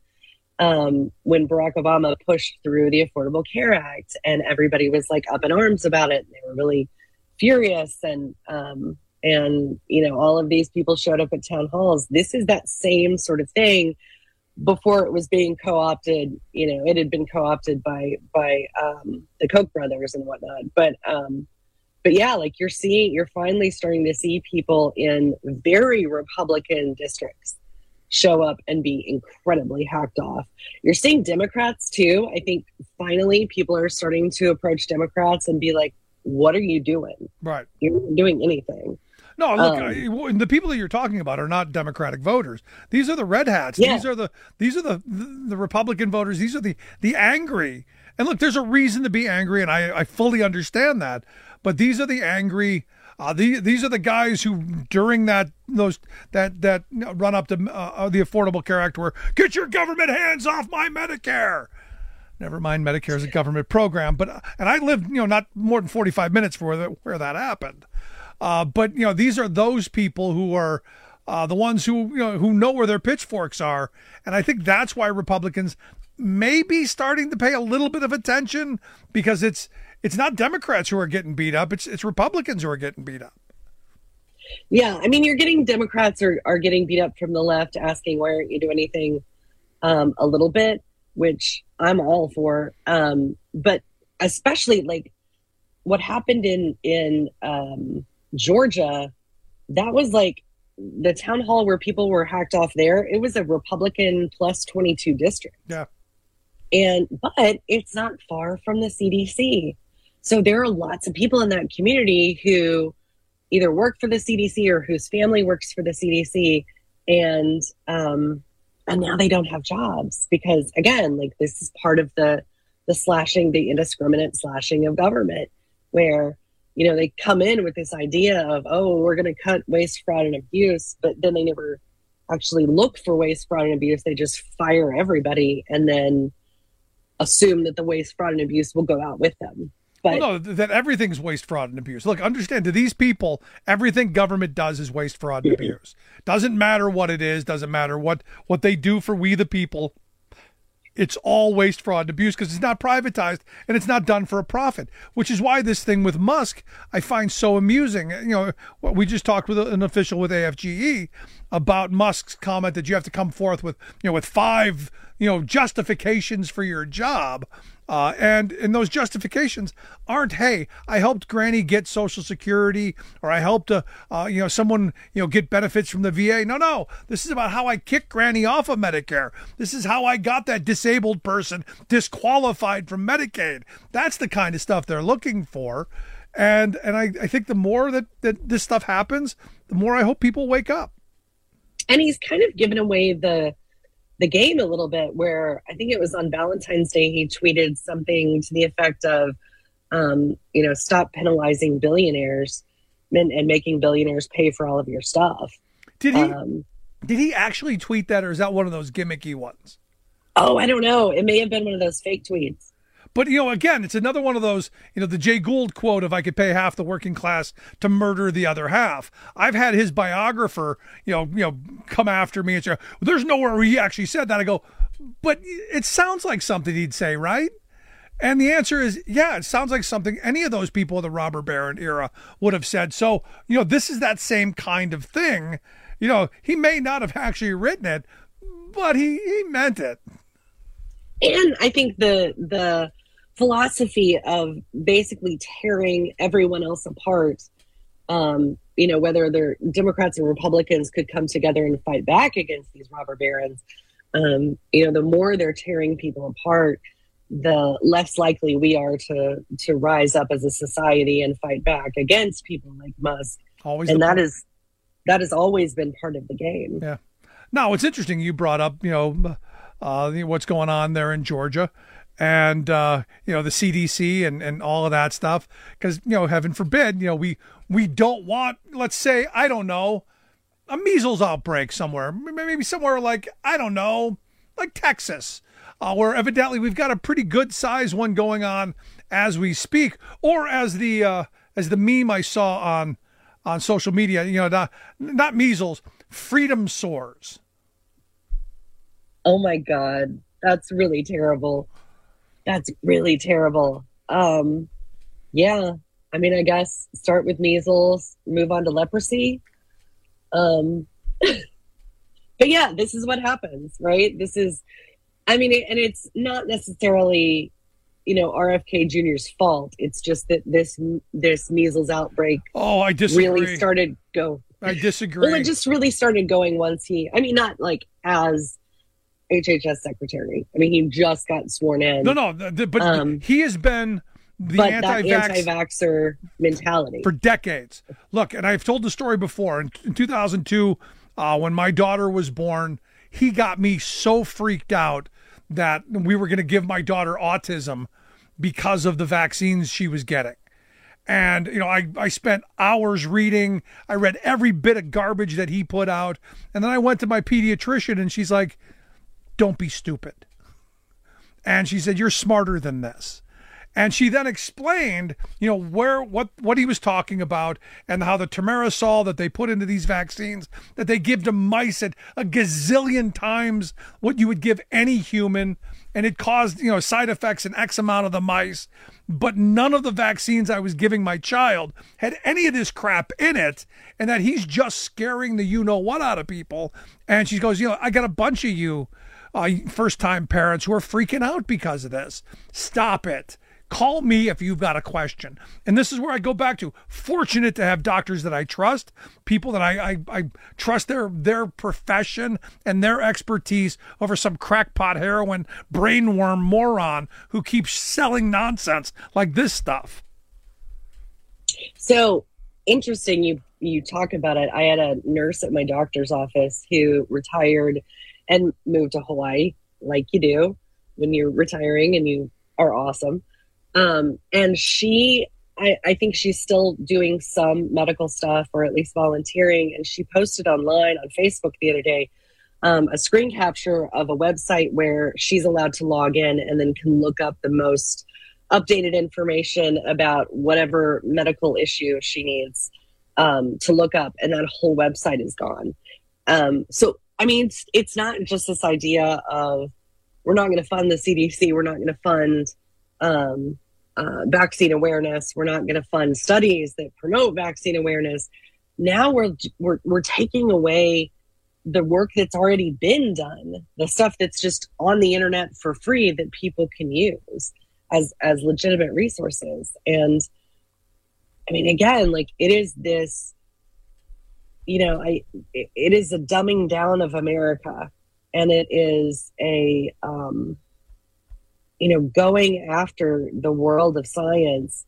um, when Barack Obama pushed through the Affordable Care Act, and everybody was like up in arms about it. They were really furious, and um, and you know, all of these people showed up at town halls. This is that same sort of thing. Before it was being co-opted, you know, it had been co-opted by by um, the Koch brothers and whatnot. But um, but yeah, like you're seeing, you're finally starting to see people in very Republican districts show up and be incredibly hacked off. You're seeing Democrats too. I think finally people are starting to approach Democrats and be like, "What are you doing? Right, you're not doing anything." No, look, um, the people that you're talking about are not Democratic voters. These are the red hats. Yeah. These are the these are the, the the Republican voters. These are the the angry. And look, there's a reason to be angry, and I, I fully understand that. But these are the angry. Uh, the, these are the guys who, during that those that that run up to uh, the Affordable Care Act, were get your government hands off my Medicare. Never mind, Medicare is a government program, but and I lived, you know, not more than forty-five minutes from where that, where that happened. Uh, but, you know, these are those people who are uh, the ones who, you know, who know where their pitchforks are. And I think that's why Republicans may be starting to pay a little bit of attention, because it's it's not Democrats who are getting beat up. It's it's Republicans who are getting beat up. Yeah, I mean, you're getting Democrats are, are getting beat up from the left asking, why aren't you doing anything um, a little bit, which I'm all for. Um, but especially like what happened in in um, Georgia, that was like the town hall where people were hacked off there. It was a Republican plus twenty-two district. Yeah. And, but it's not far from the C D C. So there are lots of people in that community who either work for the C D C or whose family works for the C D C. And, um, and now they don't have jobs because again, like this is part of the, the slashing, the indiscriminate slashing of government where, you know, they come in with this idea of, oh, we're going to cut waste, fraud, and abuse, but then they never actually look for waste, fraud, and abuse. They just fire everybody and then assume that the waste, fraud, and abuse will go out with them. But well, no, that everything's waste, fraud, and abuse. Look, understand, to these people, everything government does is waste, fraud, and abuse. Doesn't matter what it is. Doesn't matter what, what they do for we the people. It's all waste, fraud, and abuse because it's not privatized and it's not done for a profit, which is why this thing with Musk I find so amusing. You know, we just talked with an official with A F G E about Musk's comment that you have to come forth with, you know, with five, you know, justifications for your job. Uh, and, and those justifications aren't, hey, I helped Granny get Social Security or I helped, uh, uh, you know, someone, you know, get benefits from the V A. No, no. This is about how I kicked Granny off of Medicare. This is how I got that disabled person disqualified from Medicaid. That's the kind of stuff they're looking for. And and I, I think the more that, that this stuff happens, the more I hope people wake up. And he's kind of given away the the game a little bit where I think it was on Valentine's Day, he tweeted something to the effect of, um, you know, stop penalizing billionaires and, and making billionaires pay for all of your stuff. Did he, um, did he actually tweet that or is that one of those gimmicky ones? Oh, I don't know. It may have been one of those fake tweets. But, you know, again, it's another one of those, you know, the Jay Gould quote of I could pay half the working class to murder the other half. I've had his biographer, you know, you know, come after me and say, well, there's nowhere where he actually said that. I go, but it sounds like something he'd say, right? And the answer is, yeah, it sounds like something any of those people of the robber baron era would have said. So, you know, this is that same kind of thing. You know, he may not have actually written it, but he, he meant it. And I think the the philosophy of basically tearing everyone else apart, um, you know, whether they're Democrats and Republicans could come together and fight back against these robber barons. Um, you know, the more they're tearing people apart, the less likely we are to to rise up as a society and fight back against people like Musk. Always, and that is that has always been part of the game. Yeah. Now it's interesting you brought up, you know, uh, what's going on there in Georgia. And, uh, you know, the C D C and, and all of that stuff, because, you know, heaven forbid, you know, we we don't want, let's say, I don't know, a measles outbreak somewhere, maybe somewhere like, I don't know, like Texas, uh, where evidently we've got a pretty good size one going on as we speak, or as the uh, as the meme I saw on on social media, you know, not, not measles, freedom sores. Oh, my God. That's really terrible. That's really terrible. Um, yeah. I mean, I guess start with measles, move on to leprosy. Um, but yeah, this is what happens, right? This is, I mean, and it's not necessarily, you know, R F K Junior's fault. It's just that this, this measles outbreak. Oh, I disagree. Really started go. I disagree. Well, it just really started going once he, I mean, not like as H H S secretary. I mean, he just got sworn in. No, no, the, the, but um, he has been the but anti-vax, that anti-vaxxer mentality for decades. Look, and I've told the story before. In, in two thousand two, uh, when my daughter was born, he got me so freaked out that we were going to give my daughter autism because of the vaccines she was getting. And, you know, I, I spent hours reading. I read every bit of garbage that he put out. And then I went to my pediatrician and she's like, don't be stupid. And she said, you're smarter than this. And she then explained, you know, where what what he was talking about and how the thimerosal that they put into these vaccines, that they give to mice at a gazillion times what you would give any human, and it caused, you know, side effects in X amount of the mice. But none of the vaccines I was giving my child had any of this crap in it, and that he's just scaring the you know what out of people. And she goes, you know, I got a bunch of you uh, first-time parents who are freaking out because of this. Stop it. Call me if you've got a question. And this is where I go back to. Fortunate to have doctors that I trust, people that I, I, I trust their their profession and their expertise over some crackpot heroin brainworm moron who keeps selling nonsense like this stuff. So interesting you you talk about it. I had a nurse at my doctor's office who retired and moved to Hawaii, like you do when you're retiring and you are awesome. Um, and she, I, I think she's still doing some medical stuff or at least volunteering. And she posted online on Facebook the other day, um, a screen capture of a website where she's allowed to log in and then can look up the most updated information about whatever medical issue she needs, um, to look up. And that whole website is gone. Um, so, I mean, it's, it's not just this idea of we're not going to fund the C D C. We're not going to fund Um, uh, vaccine awareness. We're not going to fund studies that promote vaccine awareness. Now we're, we're we're taking away the work that's already been done, the stuff that's just on the internet for free that people can use as as legitimate resources. And I mean, again, like it is this, you know, I it, it is a dumbing down of America, and it is a um, you know, going after the world of science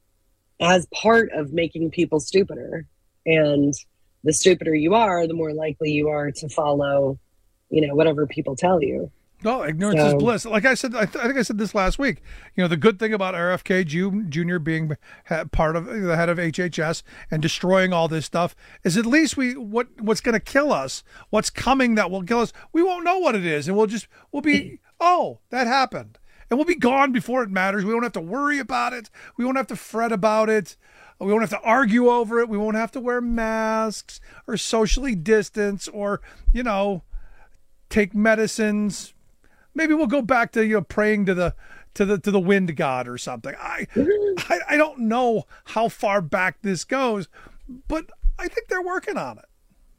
as part of making people stupider. And the stupider you are, the more likely you are to follow, you know, whatever people tell you. No, ignorance So- is bliss. Like I said, I, th- I think I said this last week. You know, the good thing about R F K Junior being ha- part of the head of H H S and destroying all this stuff is at least we what what's going to kill us, what's coming that will kill us. We won't know what it is, and we'll just we'll be oh that happened. And we'll be gone before it matters. We won't have to worry about it. We won't have to fret about it. We won't have to argue over it. We won't have to wear masks or socially distance or, you know, take medicines. Maybe we'll go back to, you know, praying to the to the to the wind god or something. I I, I don't know how far back this goes, but I think they're working on it.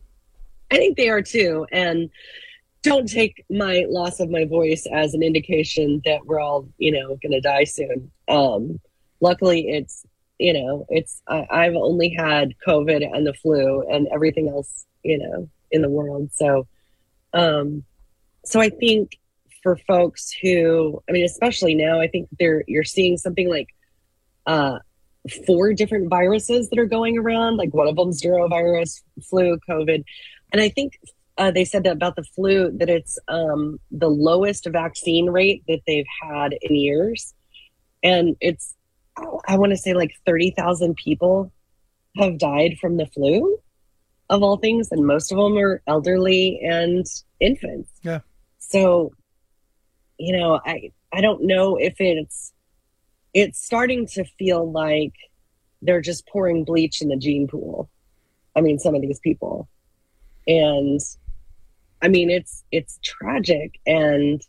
I think they are too. And don't take my loss of my voice as an indication that we're all, you know, going to die soon. Um, luckily, it's, you know, it's, I, I've only had COVID and the flu and everything else, you know, in the world. So, um, so I think for folks who, I mean, especially now, I think they're, you're seeing something like uh, four different viruses that are going around. Like one of them's durovirus, flu, COVID. And I think Uh, they said that about the flu, that it's um, the lowest vaccine rate that they've had in years. And it's, I want to say like thirty thousand people have died from the flu, of all things. And most of them are elderly and infants. Yeah. So, you know, I, I don't know if it's, it's starting to feel like they're just pouring bleach in the gene pool. I mean, some of these people. And I mean, it's it's tragic, and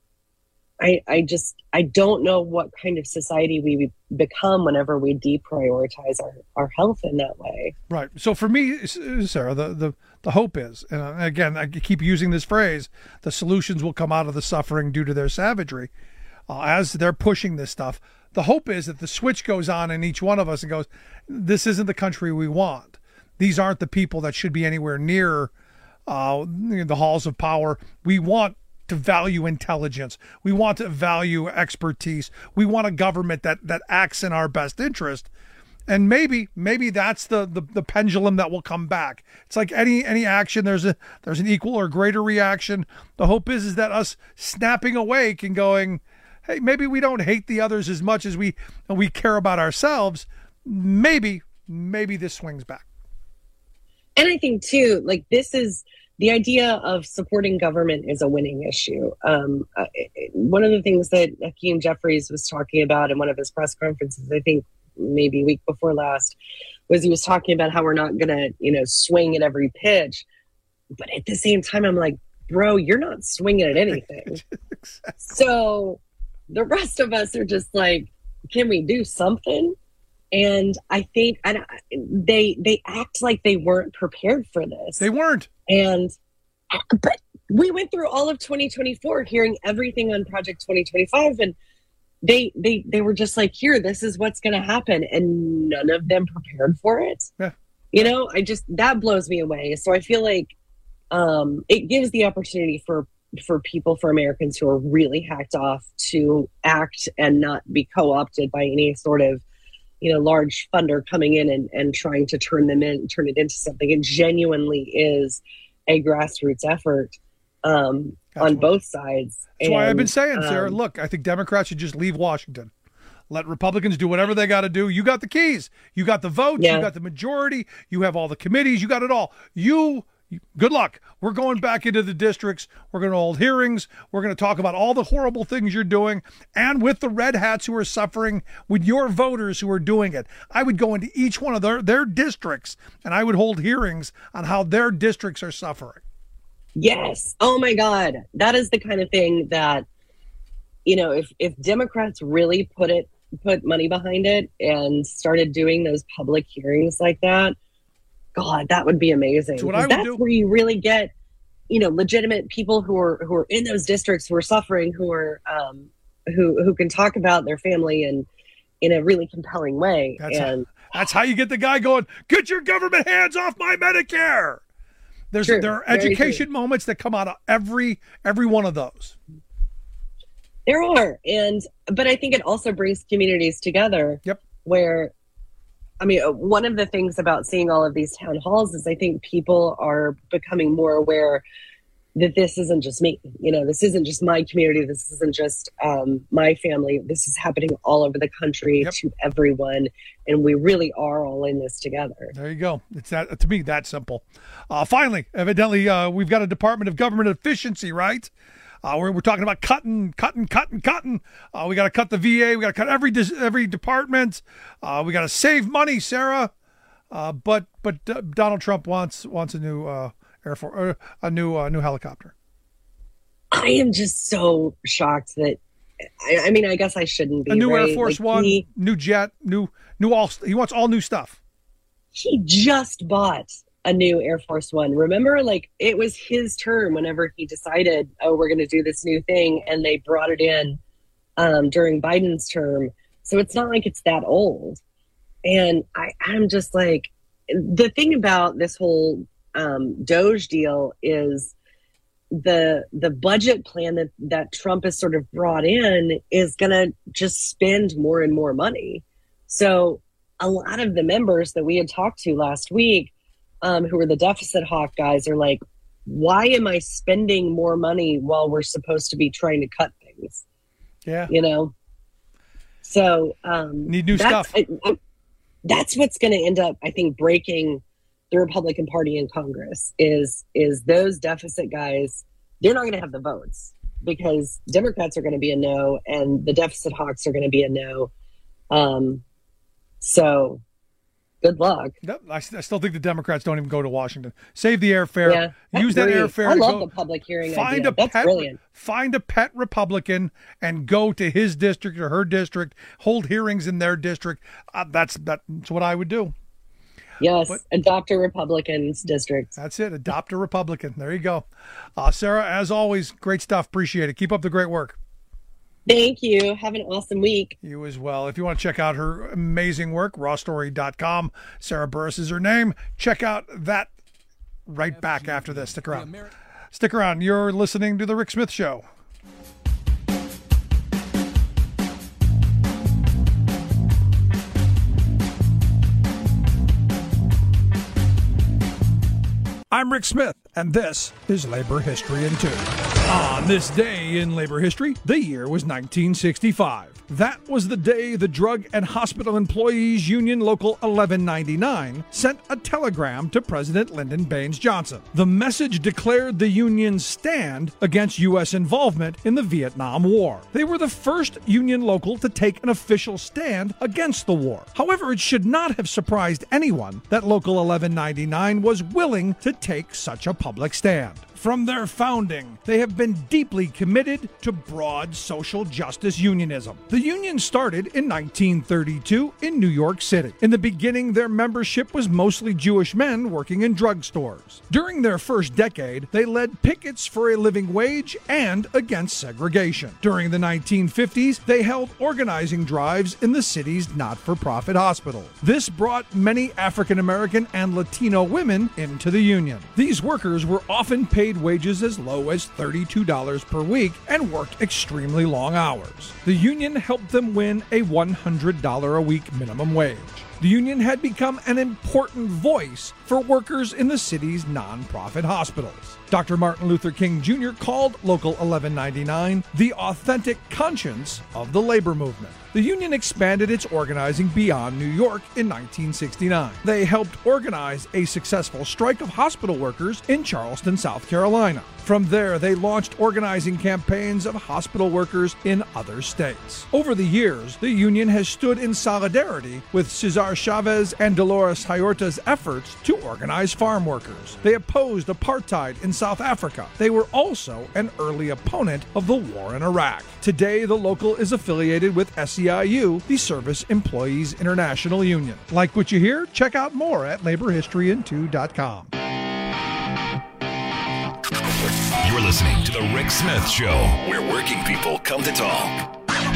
I I just I don't know what kind of society we become whenever we deprioritize our, our health in that way. Right. So for me, Sarah, the the, the hope is, and again, I keep using this phrase: the solutions will come out of the suffering due to their savagery. Uh, as they're pushing this stuff, the hope is that the switch goes on in each one of us and goes, "This isn't the country we want. These aren't the people that should be anywhere near uh, the halls of power. We want to value intelligence. We want to value expertise. We want a government that that acts in our best interest." And maybe maybe that's the, the the pendulum that will come back. It's like any any action, there's a there's an equal or greater reaction. The hope is is that us snapping awake and going, hey, maybe we don't hate the others as much as we we care about ourselves. Maybe maybe this swings back. And I think, too, like this is the idea of supporting government is a winning issue. Um, uh, one of the things that Hakeem Jeffries was talking about in one of his press conferences, I think maybe a week before last, was he was talking about how we're not going to, you know, swing at every pitch. But at the same time, I'm like, bro, you're not swinging at anything. Exactly. So the rest of us are just like, can we do something? And I think I, they they act like they weren't prepared for this. They weren't. And but we went through all of twenty twenty-four hearing everything on Project twenty twenty-five, and they they they were just like, here, this is what's going to happen, and none of them prepared for it. Yeah. You know, I just, that blows me away. So I feel like um, it gives the opportunity for for people, for Americans who are really hacked off, to act and not be co-opted by any sort of, you know, large funder coming in and, and trying to turn them in, turn it into something. It genuinely is a grassroots effort um, on both sides. That's and, why I've been saying, Sarah, um, look, I think Democrats should just leave Washington. Let Republicans do whatever they got to do. You got the keys. You got the votes. Yeah. You got the majority. You have all the committees. You got it all. You, good luck. We're going back into the districts. We're going to hold hearings. We're going to talk about all the horrible things you're doing. And with the red hats who are suffering, with your voters who are doing it, I would go into each one of their, their districts, and I would hold hearings on how their districts are suffering. Yes. Oh, my God. That is the kind of thing that, you know, if, if Democrats really put it, put money behind it and started doing those public hearings like that, God, that would be amazing. That's what I would That's do. where you really get, you know, legitimate people who are who are in those districts, who are suffering, who are um, who who can talk about their family and in a really compelling way. That's and how, that's how you get the guy going, get your government hands off my Medicare. There's True. there are Very education true. moments that come out of every every one of those. There are, and but I think it also brings communities together. Yep. Where, I mean, one of the things about seeing all of these town halls is I think people are becoming more aware that this isn't just me. You know, this isn't just my community. This isn't just um, my family. This is happening all over the country Yep. to everyone, and we really are all in this together. There you go. It's that, to me, that simple. Uh, finally, evidently, uh, we've got a Department of Government Efficiency, right? Uh, we're, we're talking about cutting, cutting, cutting, cutting. Uh, we got to cut the V A. We got to cut every dis- every department. Uh, we got to save money, Sarah. Uh, but but uh, Donald Trump wants wants a new uh, air force, uh, a new uh, new helicopter. I am just so shocked that. I, I mean, I guess I shouldn't be. A new right? Air Force Like, One, he, new jet, new new all. He wants all new stuff. he just bought a new Air Force One. Remember, like, it was his term whenever he decided, oh, we're going to do this new thing, and they brought it in um, during Biden's term. So it's not like it's that old. And I, I'm just like, the thing about this whole um, Doge deal is the the budget plan that, that Trump has sort of brought in is going to just spend more and more money. So a lot of the members that we had talked to last week, Um, who are the deficit hawk guys, are like, why am I spending more money while we're supposed to be trying to cut things? Yeah. You know? So, um, Need new that's, stuff. I, I, that's what's going to end up, I think, breaking the Republican Party in Congress is, is those deficit guys. They're not going to have the votes because Democrats are going to be a no and the deficit hawks are going to be a no. Um, so good luck. No, I, I still think the Democrats don't even go to Washington. Save the airfare. Yeah, I Use that agree. airfare. I to love go, the public hearing Find idea. a That's pet, brilliant. Find a pet Republican and go to his district or her district. Hold hearings in their district. Uh, that's that's what I would do. Yes, But- adopt a Republican's district. That's it. Adopt a Republican. There you go. Uh, Sarah, as always, great stuff. Appreciate it. Keep up the great work. Thank you. Have an awesome week. You as well. If you want to check out her amazing work, raw story dot com. Sarah Burris is her name. Check out that right back after this. Stick around. Stick around. You're listening to The Rick Smith Show. I'm Rick Smith, and this is Labor History in Two. On this day in labor history, the year was nineteen sixty-five. That was the day the Drug and Hospital Employees Union Local eleven ninety-nine sent a telegram to President Lyndon Baines Johnson. The message declared the union's stand against U S involvement in the Vietnam War. They were the first union local to take an official stand against the war. However, it should not have surprised anyone that Local eleven ninety-nine was willing to take such a public stand. From their founding, they have been deeply committed to broad social justice unionism. The union started in nineteen thirty-two in New York City. In the beginning, their membership was mostly Jewish men working in drugstores. During their first decade, they led pickets for a living wage and against segregation. During the nineteen fifties, they held organizing drives in the city's not-for-profit hospitals. This brought many African American and Latino women into the union. These workers were often paid wages as low as thirty-two dollars per week and worked extremely long hours. The union helped them win a one hundred dollars a week minimum wage. The union had become an important voice for workers in the city's nonprofit hospitals. Doctor Martin Luther King Junior called Local eleven ninety-nine the authentic conscience of the labor movement. The union expanded its organizing beyond New York in nineteen sixty-nine. They helped organize a successful strike of hospital workers in Charleston, South Carolina. From there, they launched organizing campaigns of hospital workers in other states. Over the years, the union has stood in solidarity with Cesar Chavez and Dolores Huerta's efforts to organize farm workers. They opposed apartheid in South Africa. They were also an early opponent of the war in Iraq. Today, the local is affiliated with S E I U, the Service Employees International Union. Like what you hear? Check out more at labor history in two dot com. You're listening to The Rick Smith Show, where working people come to talk.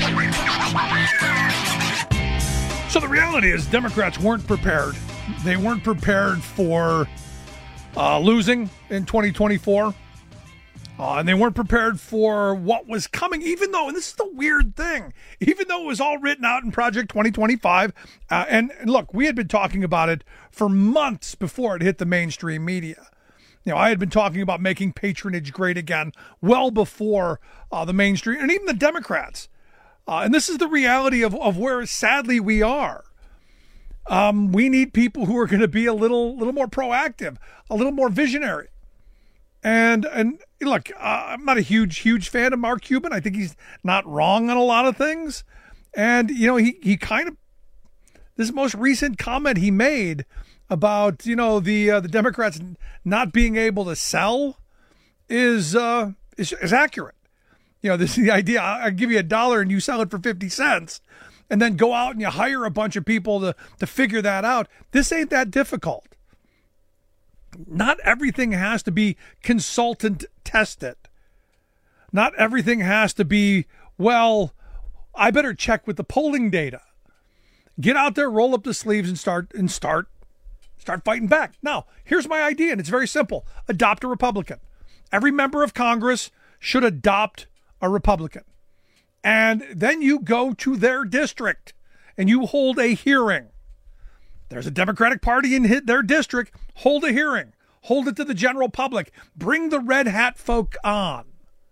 So the reality is Democrats weren't prepared. They weren't prepared for uh, losing in twenty twenty-four. Uh, and they weren't prepared for what was coming, even though, and this is the weird thing, even though it was all written out in Project twenty twenty-five. Uh, and, and look, we had been talking about it for months before it hit the mainstream media. You know, I had been talking about making patronage great again well before uh, the mainstream and even the Democrats. Uh, and this is the reality of, of where, sadly, we are. Um, we need people who are going to be a little, little more proactive, a little more visionary. And and look, uh, I'm not a huge, huge fan of Mark Cuban. I think he's not wrong on a lot of things. And, you know, he, he kind of, this most recent comment he made about, you know, the uh, the Democrats not being able to sell is, uh, is is accurate. You know, this is the idea. I give you a dollar and you sell it for fifty cents and then go out and you hire a bunch of people to, to figure that out. This ain't that difficult. Not everything has to be consultant tested. Not everything has to be, well, I better check with the polling data. Get out there, roll up the sleeves and start and start start fighting back. Now, here's my idea, and it's very simple. Adopt a Republican. Every member of Congress should adopt a Republican. And then you go to their district and you hold a hearing. There's a Democratic Party in their district. Hold a hearing. Hold it to the general public. Bring the red hat folk on.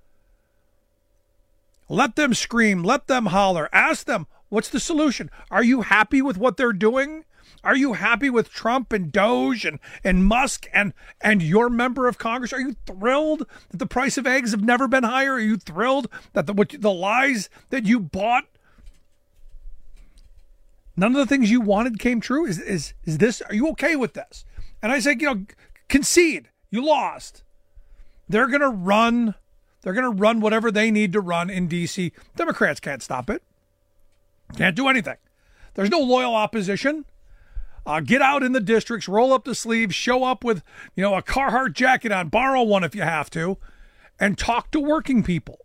Let them scream. Let them holler. Ask them, what's the solution? Are you happy with what they're doing? Are you happy with Trump and Doge and, and Musk and, and your member of Congress? Are you thrilled that the price of eggs have never been higher? Are you thrilled that the, what, the lies that you bought, none of the things you wanted came true? Is, is, is this, are you okay with this? And I say, you know, concede. You lost. They're going to run, they're going to run whatever they need to run in D C. Democrats can't stop it. Can't do anything. There's no loyal opposition. Uh, get out in the districts, roll up the sleeves, show up with, you know, a Carhartt jacket on, borrow one if you have to, and talk to working people.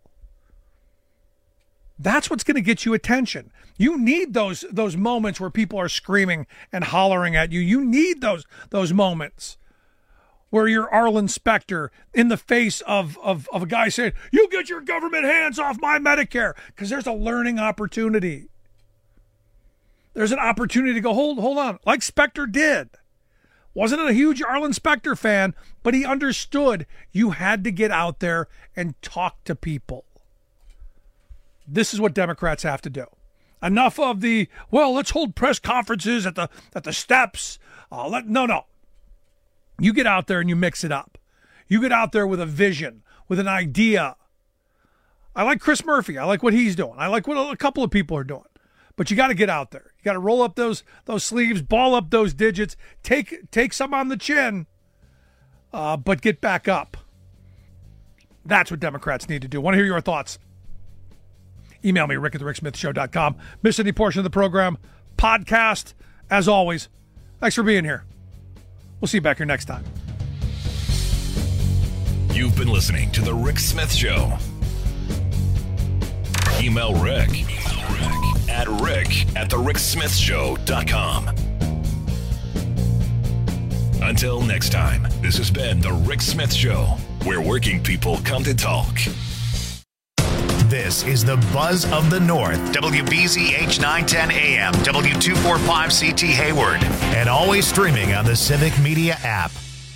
That's what's going to get you attention. You need those those moments where people are screaming and hollering at you. You need those those moments where you're Arlen Specter in the face of, of, of a guy saying, you get your government hands off my Medicare, because there's a learning opportunity. There's an opportunity to go, hold, hold on, like Specter did. Wasn't a huge Arlen Specter fan, but he understood you had to get out there and talk to people. This is what Democrats have to do. Enough of the, well, let's hold press conferences at the at the steps. Uh, let, no, no. You get out there and you mix it up. You get out there with a vision, with an idea. I like Chris Murphy. I like what he's doing. I like what a couple of people are doing. But you got to get out there. You got to roll up those those sleeves, ball up those digits, take take some on the chin, uh, but get back up. That's what Democrats need to do. Want to hear your thoughts? Email me, rick at the rick smith show dot com. Miss any portion of the program, podcast, as always. Thanks for being here. We'll see you back here next time. You've been listening to The Rick Smith Show. Email Rick, Email Rick at rick at the rick smith show dot com. Until next time, this has been The Rick Smith Show, where working people come to talk. This is the Buzz of the North, W B Z H nine ten A M, W two forty-five C T Hayward, and always streaming on the Civic Media app.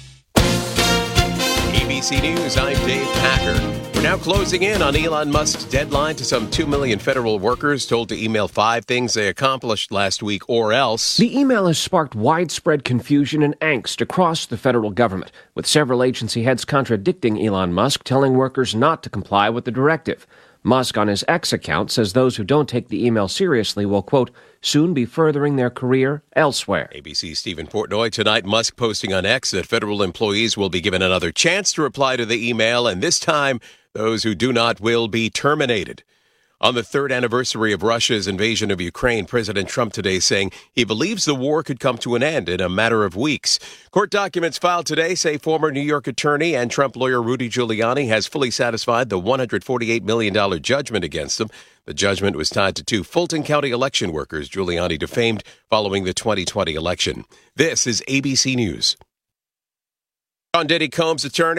A B C News, I'm Dave Packer. We're now closing in on Elon Musk's deadline to some two million federal workers told to email five things they accomplished last week or else. The email has sparked widespread confusion and angst across the federal government, with several agency heads contradicting Elon Musk, telling workers not to comply with the directive. Musk on his X account says those who don't take the email seriously will, quote, soon be furthering their career elsewhere. A B C's Stephen Portnoy tonight. Musk posting on X that federal employees will be given another chance to reply to the email, and this time those who do not will be terminated. On the third anniversary of Russia's invasion of Ukraine, President Trump today saying he believes the war could come to an end in a matter of weeks. Court documents filed today say former New York attorney and Trump lawyer Rudy Giuliani has fully satisfied the one hundred forty-eight million dollars judgment against him. The judgment was tied to two Fulton County election workers Giuliani defamed following the twenty twenty election. This is A B C News. John Diddy Combs' attorney.